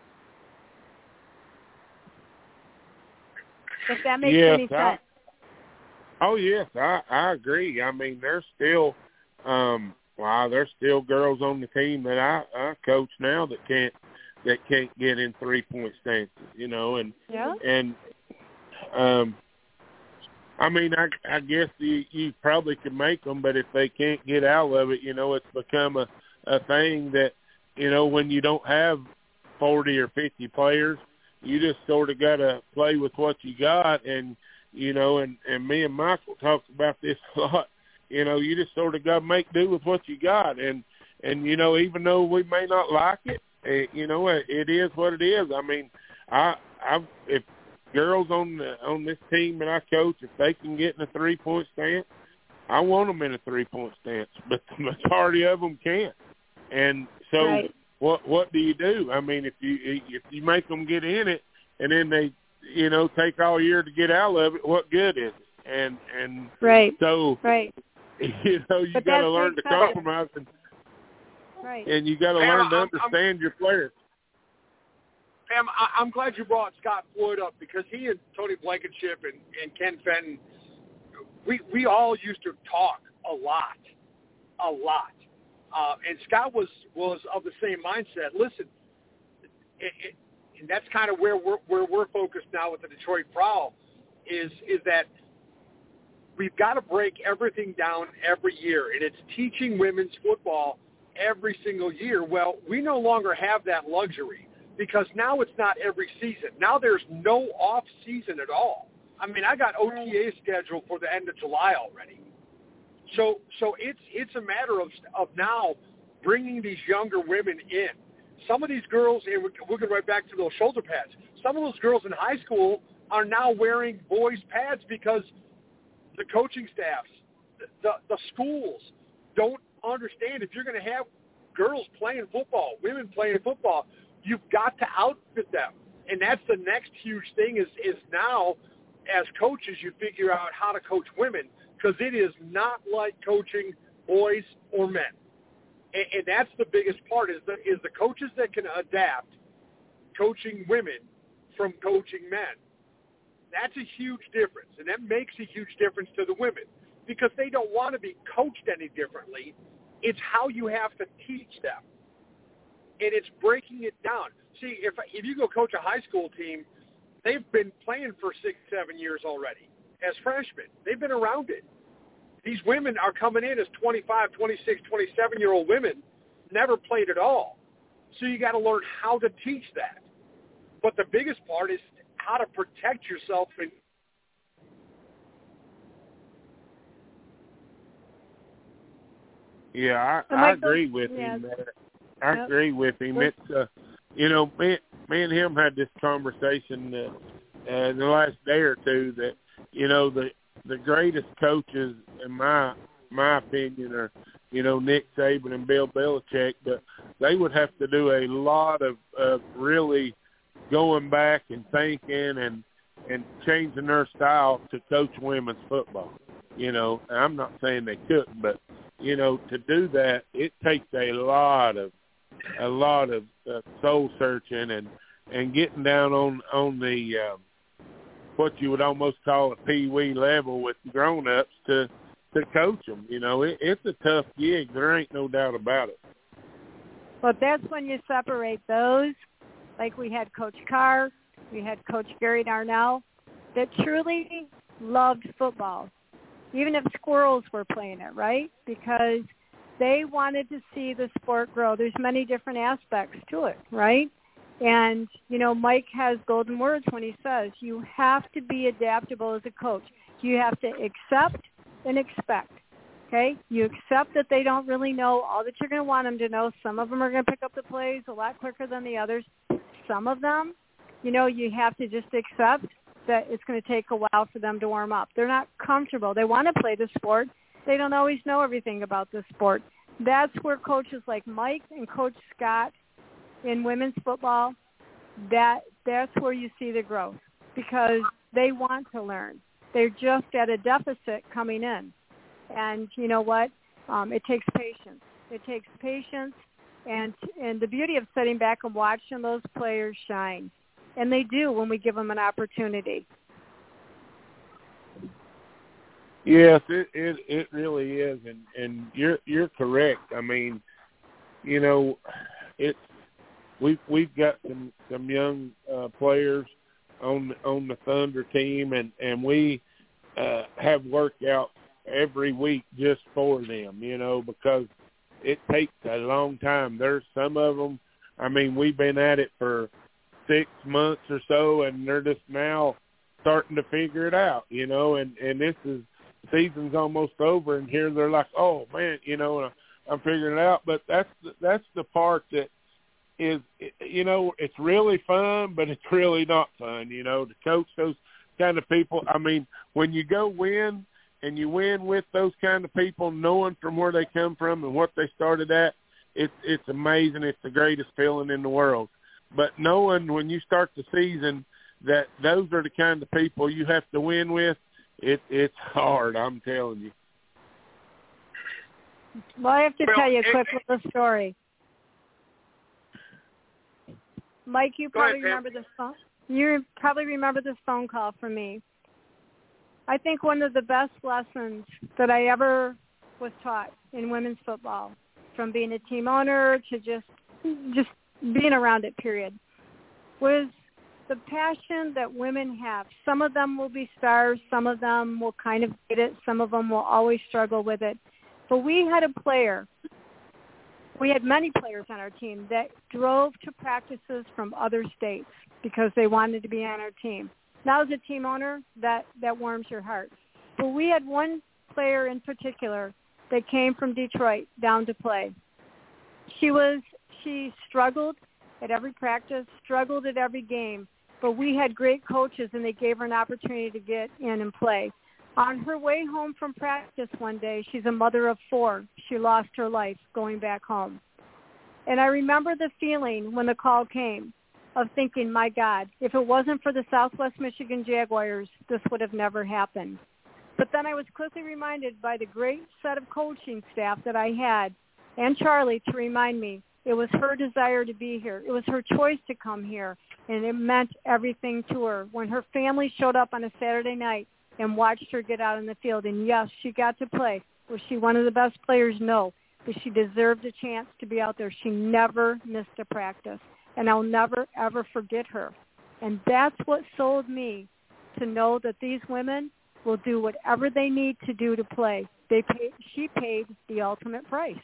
If that makes any sense. Oh, yes, I agree. I mean, there's still there's still girls on the team that I coach now that can't get in 3-point stances, you know, and I mean, I guess you probably could make them, but if they can't get out of it, you know, it's become a thing that, you know, when you don't have 40 or 50 players, you just sort of got to play with what you got. And, you know, and me and Michael talked about this a lot, you know, you just sort of got to make do with what you got. And, you know, even though we may not like it, you know, it is what it is. I mean, if girls on this team that I coach, if they can get in a 3-point stance, I want them in a 3-point stance, but the majority of them can't. And so right. What do you do? I mean, if you make them get in it and then they, you know, take all year to get out of it, what good is it? And right. So right. You know, you got to learn to compromise, and you got to learn to understand your players. Pam, I'm glad you brought Scott Floyd up because he and Tony Blankenship and Ken Fenton, we all used to talk a lot. And Scott was of the same mindset. Listen, and that's kind of where we're focused now with the Detroit Prowl is that we've got to break everything down every year, and it's teaching women's football every single year. Well, we no longer have that luxury because now it's not every season. Now there's no off season at all. I mean, I got OTA scheduled for the end of July already. So it's a matter of now bringing these younger women in. Some of these girls, and we'll get right back to those shoulder pads, some of those girls in high school are now wearing boys' pads because the coaching staffs, the schools don't understand if you're going to have girls playing football, women playing football, you've got to outfit them. And that's the next huge thing is now as coaches you figure out how to coach women because it is not like coaching boys or men. And that's the biggest part is the coaches that can adapt coaching women from coaching men. That's a huge difference, and that makes a huge difference to the women because they don't want to be coached any differently. It's how you have to teach them, and it's breaking it down. See, if you go coach a high school team, they've been playing for 6-7 years already as freshmen. They've been around it. These women are coming in as 25, 26, 27-year-old women, never played at all. So you got to learn how to teach that. But the biggest part is how to protect yourself. Yeah, I agree with him. I agree with him. It's, you know, me and him had this conversation in the last day or two that, you know, the greatest coaches, in my opinion, are, you know, Nick Saban and Bill Belichick, but they would have to do a lot of really going back and thinking and changing their style to coach women's football. You know, I'm not saying they couldn't, but, you know, to do that, it takes a lot of soul searching and getting down on the what you would almost call a pee-wee level with the grown-ups to coach them. You know, it's a tough gig. There ain't no doubt about it. But that's when you separate those, like we had Coach Carr, we had Coach Gary Darnell, that truly loved football, even if squirrels were playing it, right? Because they wanted to see the sport grow. There's many different aspects to it, right? And, you know, Mike has golden words when he says you have to be adaptable as a coach. You have to accept and expect, okay? You accept that they don't really know all that you're going to want them to know. Some of them are going to pick up the plays a lot quicker than the others. Some of them, you know, you have to just accept that it's going to take a while for them to warm up. They're not comfortable. They want to play the sport. They don't always know everything about the sport. That's where coaches like Mike and Coach Scott in women's football, that's where you see the growth because they want to learn. They're just at a deficit coming in. And you know what? It takes patience. It takes patience, and the beauty of sitting back and watching those players shine, and they do when we give them an opportunity. Yes, it really is, and you're correct. I mean, you know, we've got some young players on the Thunder team, and we have workouts every week just for them, you know, because it takes a long time. There's some of them, I mean, we've been at it for 6 months or so, and they're just now starting to figure it out, you know, and this is, season's almost over, and here they're like, oh, man, you know, I'm figuring it out. But that's the part that is, you know, it's really fun, but it's really not fun, you know, to coach those kind of people. I mean, when you go win, and you win with those kind of people, knowing from where they come from and what they started at, it's amazing. It's the greatest feeling in the world. But knowing when you start the season that those are the kind of people you have to win with, it's hard, I'm telling you. Well, I have to tell you a quick little story. Mike, you probably remember this phone. You probably remember this phone call from me. I think one of the best lessons that I ever was taught in women's football, from being a team owner to just being around it, period, was the passion that women have. Some of them will be stars. Some of them will kind of get it. Some of them will always struggle with it. But we had a player. We had many players on our team that drove to practices from other states because they wanted to be on our team. Now, as a team owner, that warms your heart. But we had one player in particular that came from Detroit down to play. She struggled at every practice, struggled at every game, but we had great coaches, and they gave her an opportunity to get in and play. On her way home from practice one day, she's a mother of 4. She lost her life going back home. And I remember the feeling when the call came of thinking, my God, if it wasn't for the Southwest Michigan Jaguars, this would have never happened. But then I was quickly reminded by the great set of coaching staff that I had and Charlie to remind me it was her desire to be here. It was her choice to come here, and it meant everything to her. When her family showed up on a Saturday night and watched her get out in the field, and yes, she got to play. Was she one of the best players? No, but she deserved a chance to be out there. She never missed a practice, and I'll never, ever forget her. And that's what sold me to know that these women will do whatever they need to do to play. She paid the ultimate price.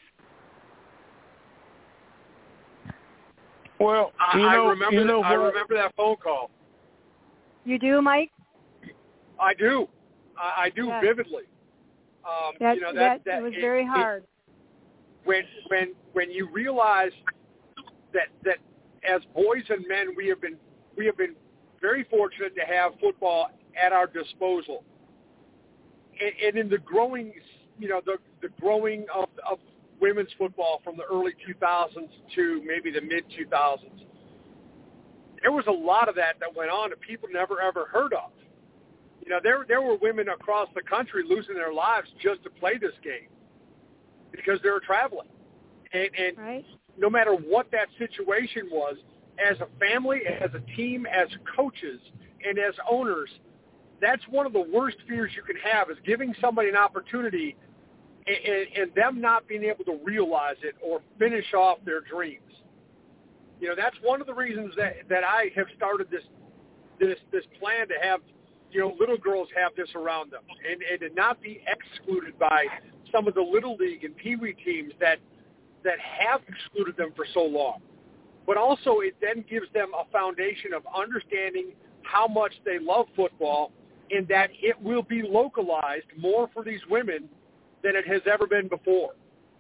Well, I remember that phone call. You do, Mike? I do. I do yes. Vividly. That was very hard. When you realize that as boys and men we have been very fortunate to have football at our disposal, and in the growing the growing of women's football from the early 2000s to maybe the mid 2000s, there was a lot of that went on that people never ever heard of. There were women across the country losing their lives just to play this game because they were traveling. And right. No matter what that situation was, as a family, as a team, as coaches, and as owners, that's one of the worst fears you can have, is giving somebody an opportunity and them not being able to realize it or finish off their dreams. That's one of the reasons that I have started this plan to have little girls have this around them, and to not be excluded by some of the Little League and Pee Wee teams that have excluded them for so long. But also it then gives them a foundation of understanding how much they love football, and that it will be localized more for these women than it has ever been before.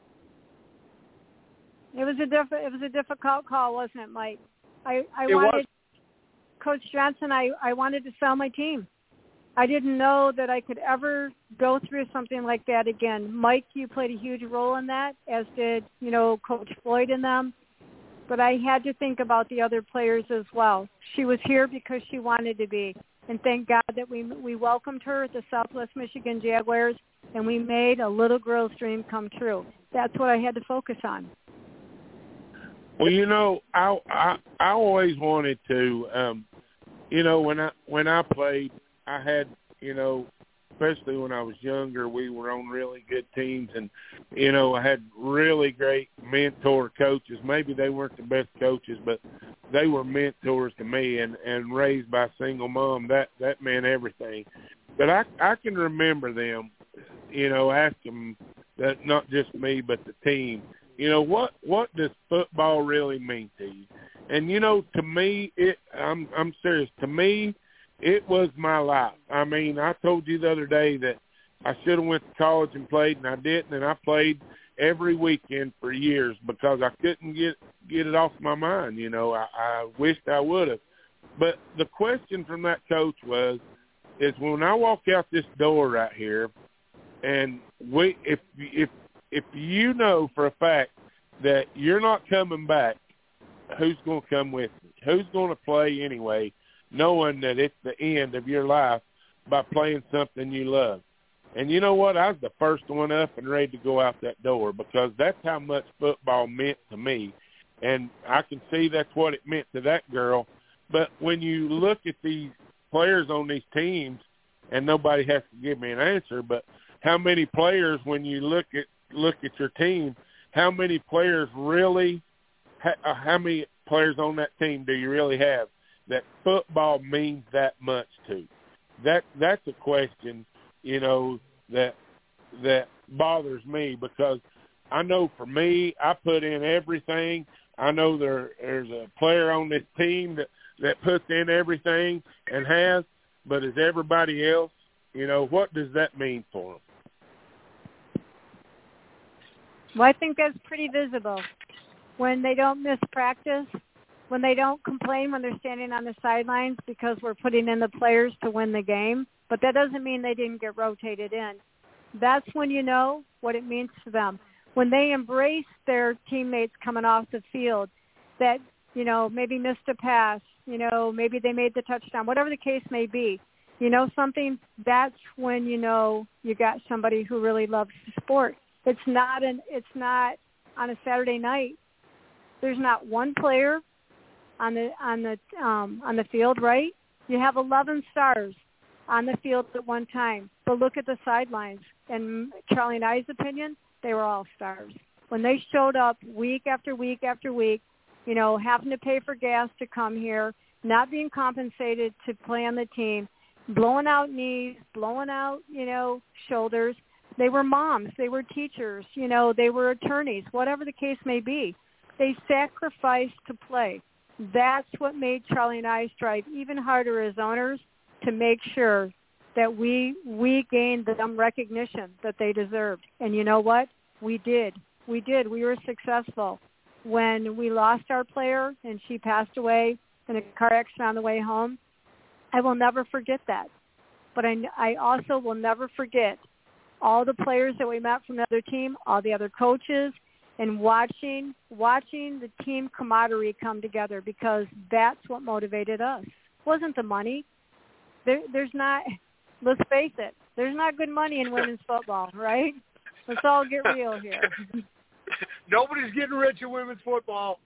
It was a difficult call, wasn't it, Mike? I wanted, Coach Johnson, I wanted to sell my team. I didn't know that I could ever go through something like that again. Mike, you played a huge role in that, as did, Coach Floyd and them. But I had to think about the other players as well. She was here because she wanted to be. And thank God that we welcomed her at the Southwest Michigan Jaguars. and we made a little girl's dream come true. That's what I had to focus on. Well, I always wanted to, when I played, I had, especially when I was younger, we were on really good teams, and, I had really great mentor coaches. Maybe they weren't the best coaches, but they were mentors to me, and raised by a single mom, that meant everything. But I can remember them, asking that, not just me, but the team, what does football really mean to you? And, to me, I'm serious. To me, it was my life. I mean, I told you the other day that I should have went to college and played, and I didn't, and I played every weekend for years because I couldn't get it off my mind. I wished I would have. But the question from that coach is when I walk out this door right here, and if you know for a fact that you're not coming back, who's going to come with me? Who's going to play anyway, knowing that it's the end of your life by playing something you love? And you know what? I was the first one up and ready to go out that door because that's how much football meant to me. And I can see that's what it meant to that girl. But when you look at these players on these teams, and nobody has to give me an answer, but how many players, when you look at your team, how many players really, how many players on that team do you really have that football means that much to? That's a question, that bothers me because I know for me, I put in everything. I know there's a player on this team that puts in everything and has, but is everybody else, what does that mean for them? Well, I think that's pretty visible. When they don't miss practice, when they don't complain when they're standing on the sidelines because we're putting in the players to win the game, but that doesn't mean they didn't get rotated in. That's when you know what it means to them. When they embrace their teammates coming off the field that, maybe missed a pass, maybe they made the touchdown, whatever the case may be, something, that's when you got somebody who really loves the sport. It's not on a Saturday night. There's not one player on the field, right? You have 11 stars on the field at one time. But look at the sidelines. In Charlie and I's opinion, they were all stars. When they showed up week after week after week, having to pay for gas to come here, not being compensated to play on the team, blowing out knees, blowing out, shoulders. They were moms. They were teachers. They were attorneys, whatever the case may be. They sacrificed to play. That's what made Charlie and I strive even harder as owners to make sure that we gained them recognition that they deserved. And you know what? We did. We were successful. When we lost our player and she passed away in a car accident on the way home, I will never forget that. But I also will never forget all the players that we met from the other team, all the other coaches, and watching the team camaraderie come together, because that's what motivated us. It wasn't the money. There's not, let's face it, there's not good money in women's football, right? Let's all get real here. Nobody's getting rich in women's football.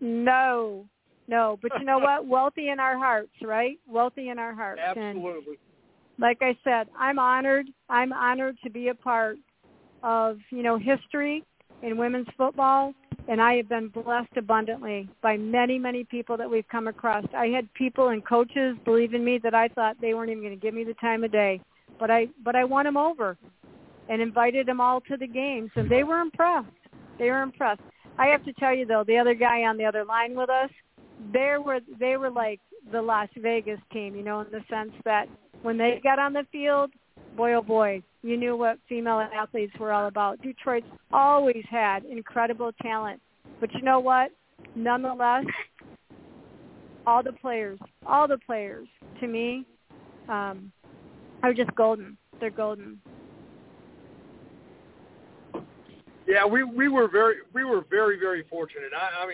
No. But you know what? Wealthy in our hearts, right? Wealthy in our hearts. Absolutely. And like I said, I'm honored to be a part of, history in women's football, and I have been blessed abundantly by many, many people that we've come across. I had people and coaches believe in me that I thought they weren't even going to give me the time of day, but I won them over and invited them all to the games, and they were impressed. I have to tell you, though, the other guy on the other line with us, they were like the Las Vegas team, in the sense that when they got on the field, boy, oh boy, you knew what female athletes were all about. Detroit's always had incredible talent. But you know what? Nonetheless, all the players, to me, are just golden. They're golden. Yeah, we were very, very fortunate.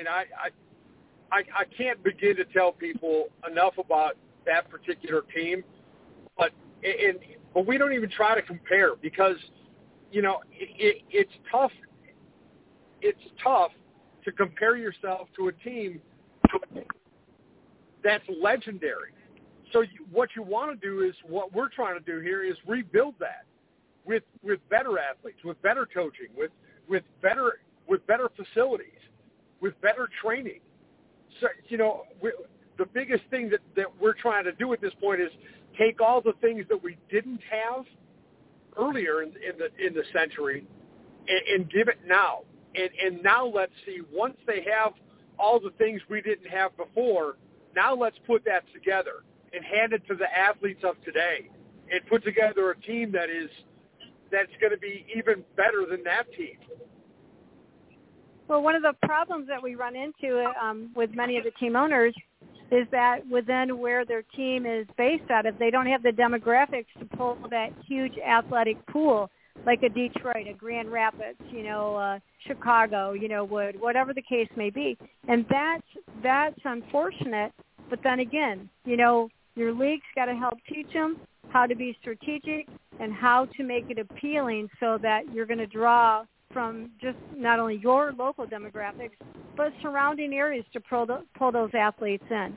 I can't begin to tell people enough about that particular team, but we don't even try to compare, because it's tough. It's tough to compare yourself to a team that's legendary. So what you want to do is, what we're trying to do here is rebuild that with better athletes, with better coaching, with better facilities, with better training. So the biggest thing that we're trying to do at this point is take all the things that we didn't have earlier in the century and give it now. And now let's see, once they have all the things we didn't have before, now let's put that together and hand it to the athletes of today and put together a team that's going to be even better than that team. Well, one of the problems that we run into with many of the team owners is that within where their team is based out of, they don't have the demographics to pull that huge athletic pool like a Detroit, a Grand Rapids, Chicago, Wood, whatever the case may be. And that's unfortunate. But then again, your league's got to help teach them how to be strategic and how to make it appealing so that you're going to draw from just not only your local demographics, but surrounding areas to pull those athletes in.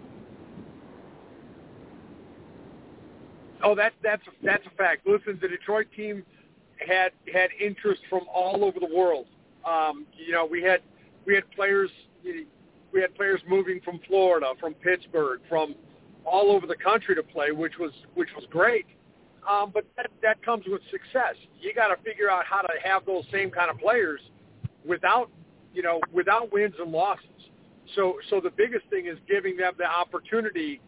Oh, that's a fact. Listen, the Detroit team had interest from all over the world. We had players moving from Florida, from Pittsburgh, from all over the country to play, which was great. But that comes with success. You got to figure out how to have those same kind of players without wins and losses. So the biggest thing is giving them the opportunity,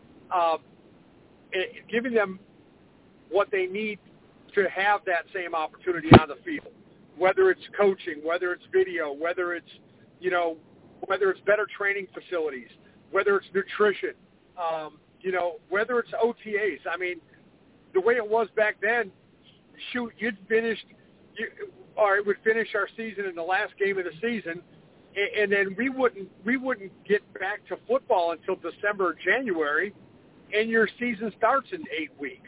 giving them what they need to have that same opportunity on the field, whether it's coaching, whether it's video, whether it's better training facilities, whether it's nutrition, whether it's OTAs. I mean, the way it was back then, it would finish our season in the last game of the season, and then we wouldn't get back to football until December or January, and your season starts in 8 weeks.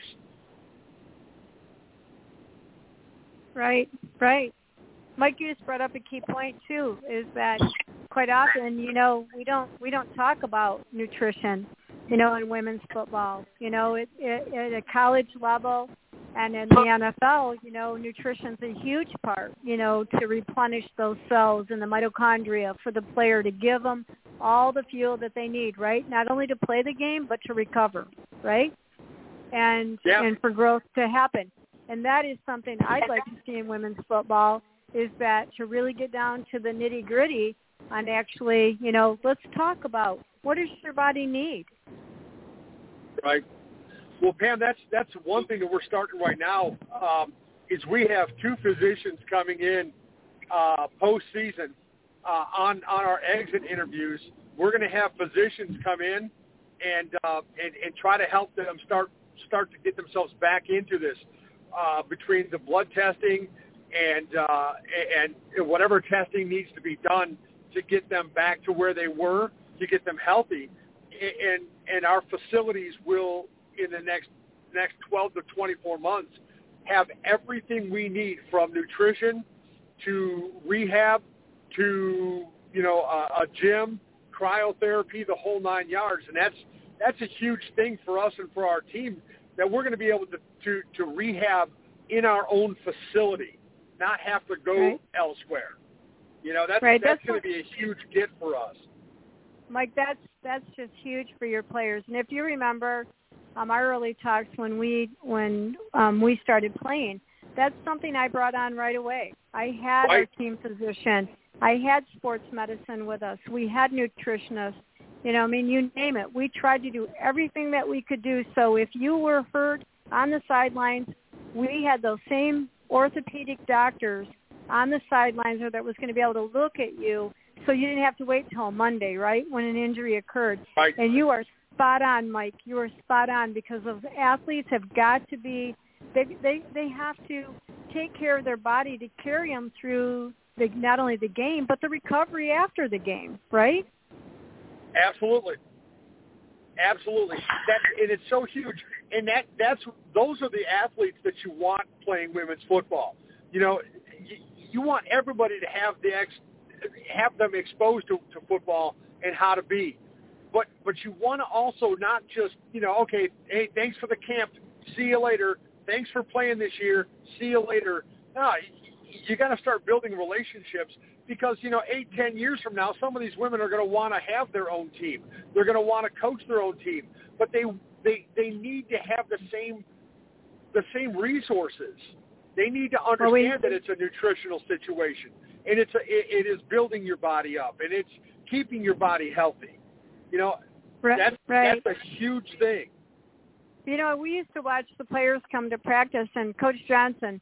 Right. Mike, you just brought up a key point too, is that quite often, we don't talk about nutrition, in women's football. At a college level and in the NFL, nutrition's a huge part, to replenish those cells in the mitochondria for the player to give them all the fuel that they need, right? Not only to play the game, but to recover, right? And for growth to happen. And that is something I'd like to see in women's football, is that to really get down to the nitty-gritty and actually, let's talk about what does your body need? Right. Well, Pam, that's one thing that we're starting right now, is we have 2 physicians coming in postseason on our exit interviews. We're going to have physicians come in and try to help them start to get themselves back into this, between the blood testing and whatever testing needs to be done to get them back to where they were, to get them healthy. And our facilities will, in the next 12 to 24 months, have everything we need, from nutrition to rehab to a gym, cryotherapy, the whole 9 yards. And that's a huge thing for us and for our team, that we're going to be able to rehab in our own facility, not have to go elsewhere. That's going to be a huge get for us. Mike, that's just huge for your players. And if you remember our early talks when we started playing, that's something I brought on right away. I had our team physician. I had sports medicine with us. We had nutritionists. You name it. We tried to do everything that we could do. So if you were hurt on the sidelines, we had those same orthopedic doctors on the sidelines that was going to be able to look at you, so you didn't have to wait till Monday, right, when an injury occurred. Right. And you are spot on, Mike. You are spot on, because those athletes have got to be they have to take care of their body to carry them through not only the game, but the recovery after the game, right? Absolutely. And it's so huge. And those are the athletes that you want playing women's football. you want everybody to have have them exposed to football and how to be. But you want to also not just, okay, hey, thanks for the camp. See you later. Thanks for playing this year. See you later. No, you got to start building relationships because, 8-10 years from now, some of these women are going to want to have their own team. They're going to want to coach their own team. But they need to have the same resources. They need to understand that it's a nutritional situation, and it is building your body up, and it's keeping your body healthy. That's a huge thing. We used to watch the players come to practice, and Coach Johnson,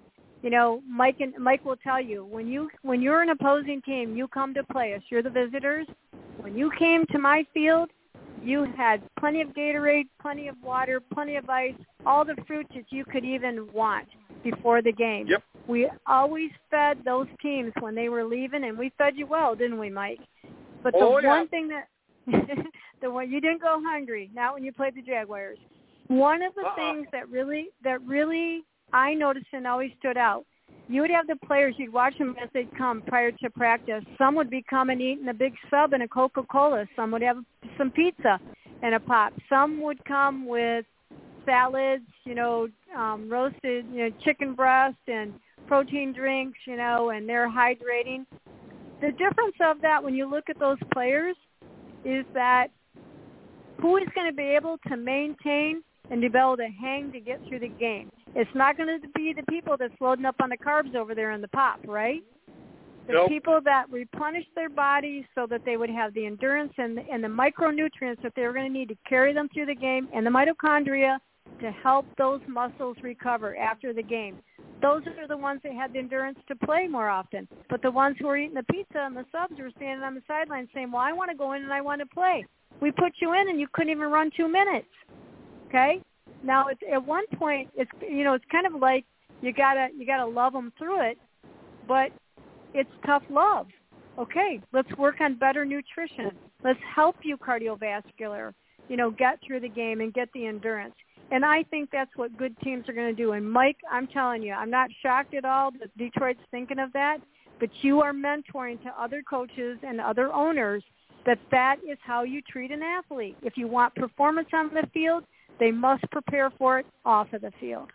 Mike will tell you, when you're an opposing team, you come to play us. You're the visitors. When you came to my field, you had plenty of Gatorade, plenty of water, plenty of ice, all the fruit that you could even want before the game. Yep. We always fed those teams when they were leaving, and we fed you well, didn't we, Mike? But one thing that you didn't go hungry, not when you played the Jaguars. One of the things that really I noticed and always stood out, you would have the players, you'd watch them as they'd come prior to practice. Some would be coming eating a big sub and a Coca-Cola. Some would have some pizza and a pop. Some would come with salads, roasted, chicken breast and protein drinks, and they're hydrating. The difference of that when you look at those players is that who is going to be able to maintain and to be able to hang to get through the game? It's not going to be the people that's loading up on the carbs over there in the pop, right? The people that replenish their bodies so that they would have the endurance and the micronutrients that they were going to need to carry them through the game and the mitochondria to help those muscles recover after the game. Those are the ones that had the endurance to play more often. But the ones who were eating the pizza and the subs were standing on the sideline saying, well, I want to go in and I want to play. We put you in and you couldn't even run 2 minutes. Okay? Now, at one point, it's kind of like you gotta love them through it, but it's tough love. Okay, let's work on better nutrition. Let's help you cardiovascular, get through the game and get the endurance. And I think that's what good teams are going to do. And, Mike, I'm telling you, I'm not shocked at all that Detroit's thinking of that, but you are mentoring to other coaches and other owners that is how you treat an athlete. If you want performance on the field, they must prepare for it off of the field.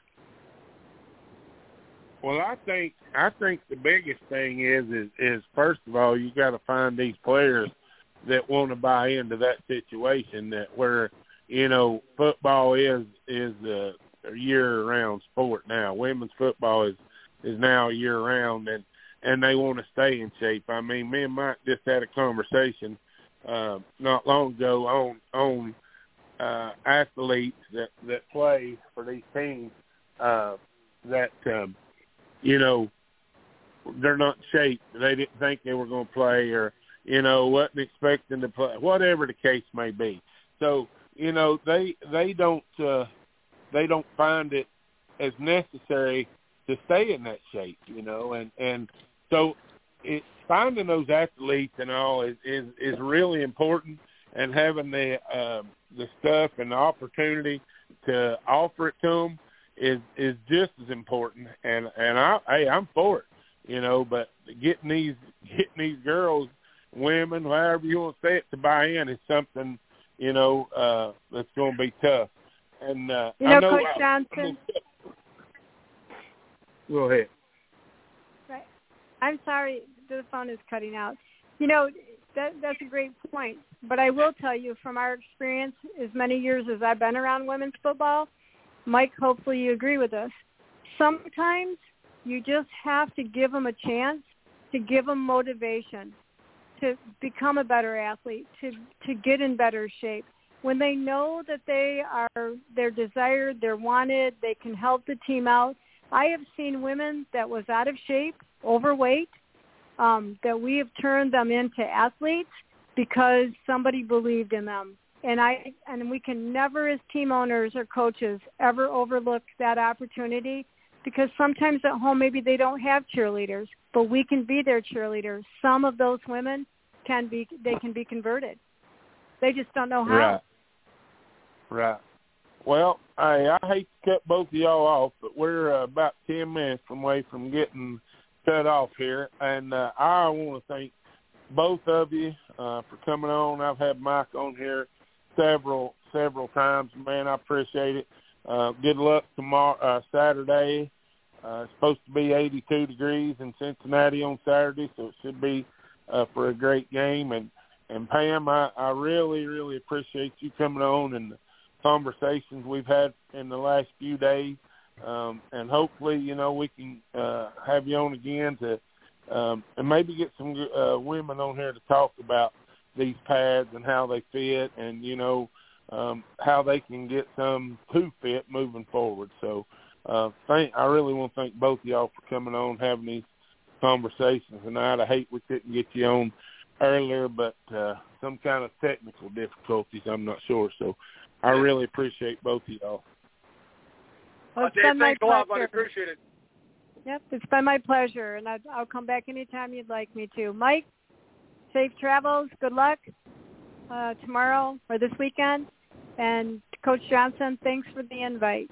Well, I think the biggest thing is first of all, you got to find these players that want to buy into that situation, that where football is a year-round sport now. Women's football is now year-round, and they want to stay in shape. I mean, me and Mike just had a conversation not long ago on athletes that play for these teams that they're not in shape. They didn't think they were going to play, or wasn't expecting to play, whatever the case may be. So they don't find it as necessary to stay in that shape, and so finding those athletes and all is really important, and having the stuff and the opportunity to offer it to them is just as important. And I'm for it, but getting these girls, women, however you want to say it, to buy in is something that's going to be tough. And I know Coach Johnson. Go ahead. Right. I'm sorry, the phone is cutting out. That's a great point. But I will tell you, from our experience, as many years as I've been around women's football, Mike, hopefully you agree with us, sometimes you just have to give them a chance, to give them motivation to become a better athlete, to get in better shape. When they know that they're desired, they're wanted, they can help the team out. I have seen women that was out of shape, overweight, that we have turned them into athletes because somebody believed in them. And we can never, as team owners or coaches, ever overlook that opportunity, because sometimes at home maybe they don't have cheerleaders, but we can be their cheerleaders. Some of those women can be converted. They just don't know how. Right. Well, I hate to cut both of y'all off, but we're about 10 minutes away from getting cut off here, and I want to thank both of you for coming on. I've had Mike on here several times. Man, I appreciate it. Good luck tomorrow, Saturday. It's supposed to be 82 degrees in Cincinnati on Saturday, so it should be for a great game. And Pam, I really, really appreciate you coming on and the conversations we've had in the last few days. And hopefully, we can have you on again to and maybe get some women on here to talk about these pads and how they fit and, how they can get some to fit moving forward. So I really want to thank both of y'all for coming on, having these conversations tonight. I hate we couldn't get you on earlier, but some kind of technical difficulties, I'm not sure. So I really appreciate both of y'all. Well, Dave, thanks a lot, buddy. Appreciate it. Yep, it's been my pleasure, and I'll come back anytime you'd like me to. Mike, safe travels. Good luck tomorrow or this weekend. And Coach Johnson, thanks for the invite.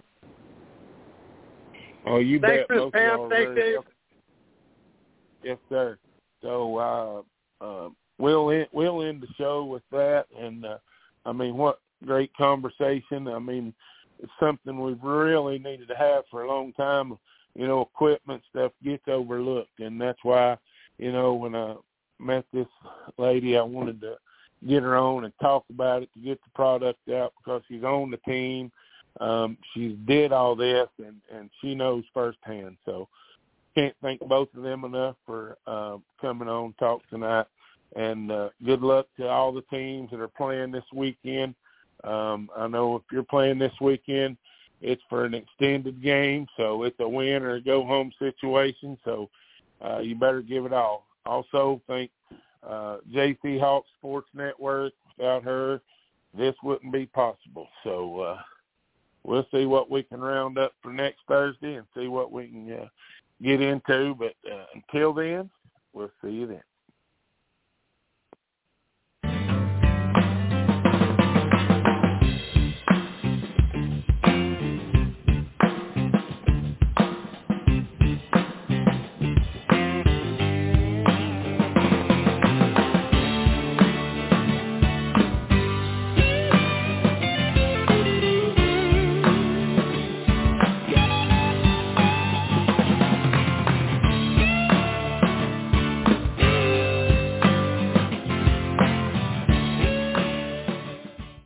Oh, you bet. Thanks, Ms. Pam. Thanks, Dave. Yes, sir. So we'll end the show with that. And, what great conversation. It's something we've really needed to have for a long time. Equipment stuff gets overlooked, and that's why, when I met this lady, I wanted to get her on and talk about it to get the product out because she's on the team. She did all this, and she knows firsthand. So can't thank both of them enough for coming on talk tonight. And good luck to all the teams that are playing this weekend. I know if you're playing this weekend, it's for an extended game, so it's a win or a go-home situation, so you better give it all. Also, thank JC Hawk Sports Network. Without her, this wouldn't be possible. So we'll see what we can round up for next Thursday and see what we can get into. But until then, we'll see you then.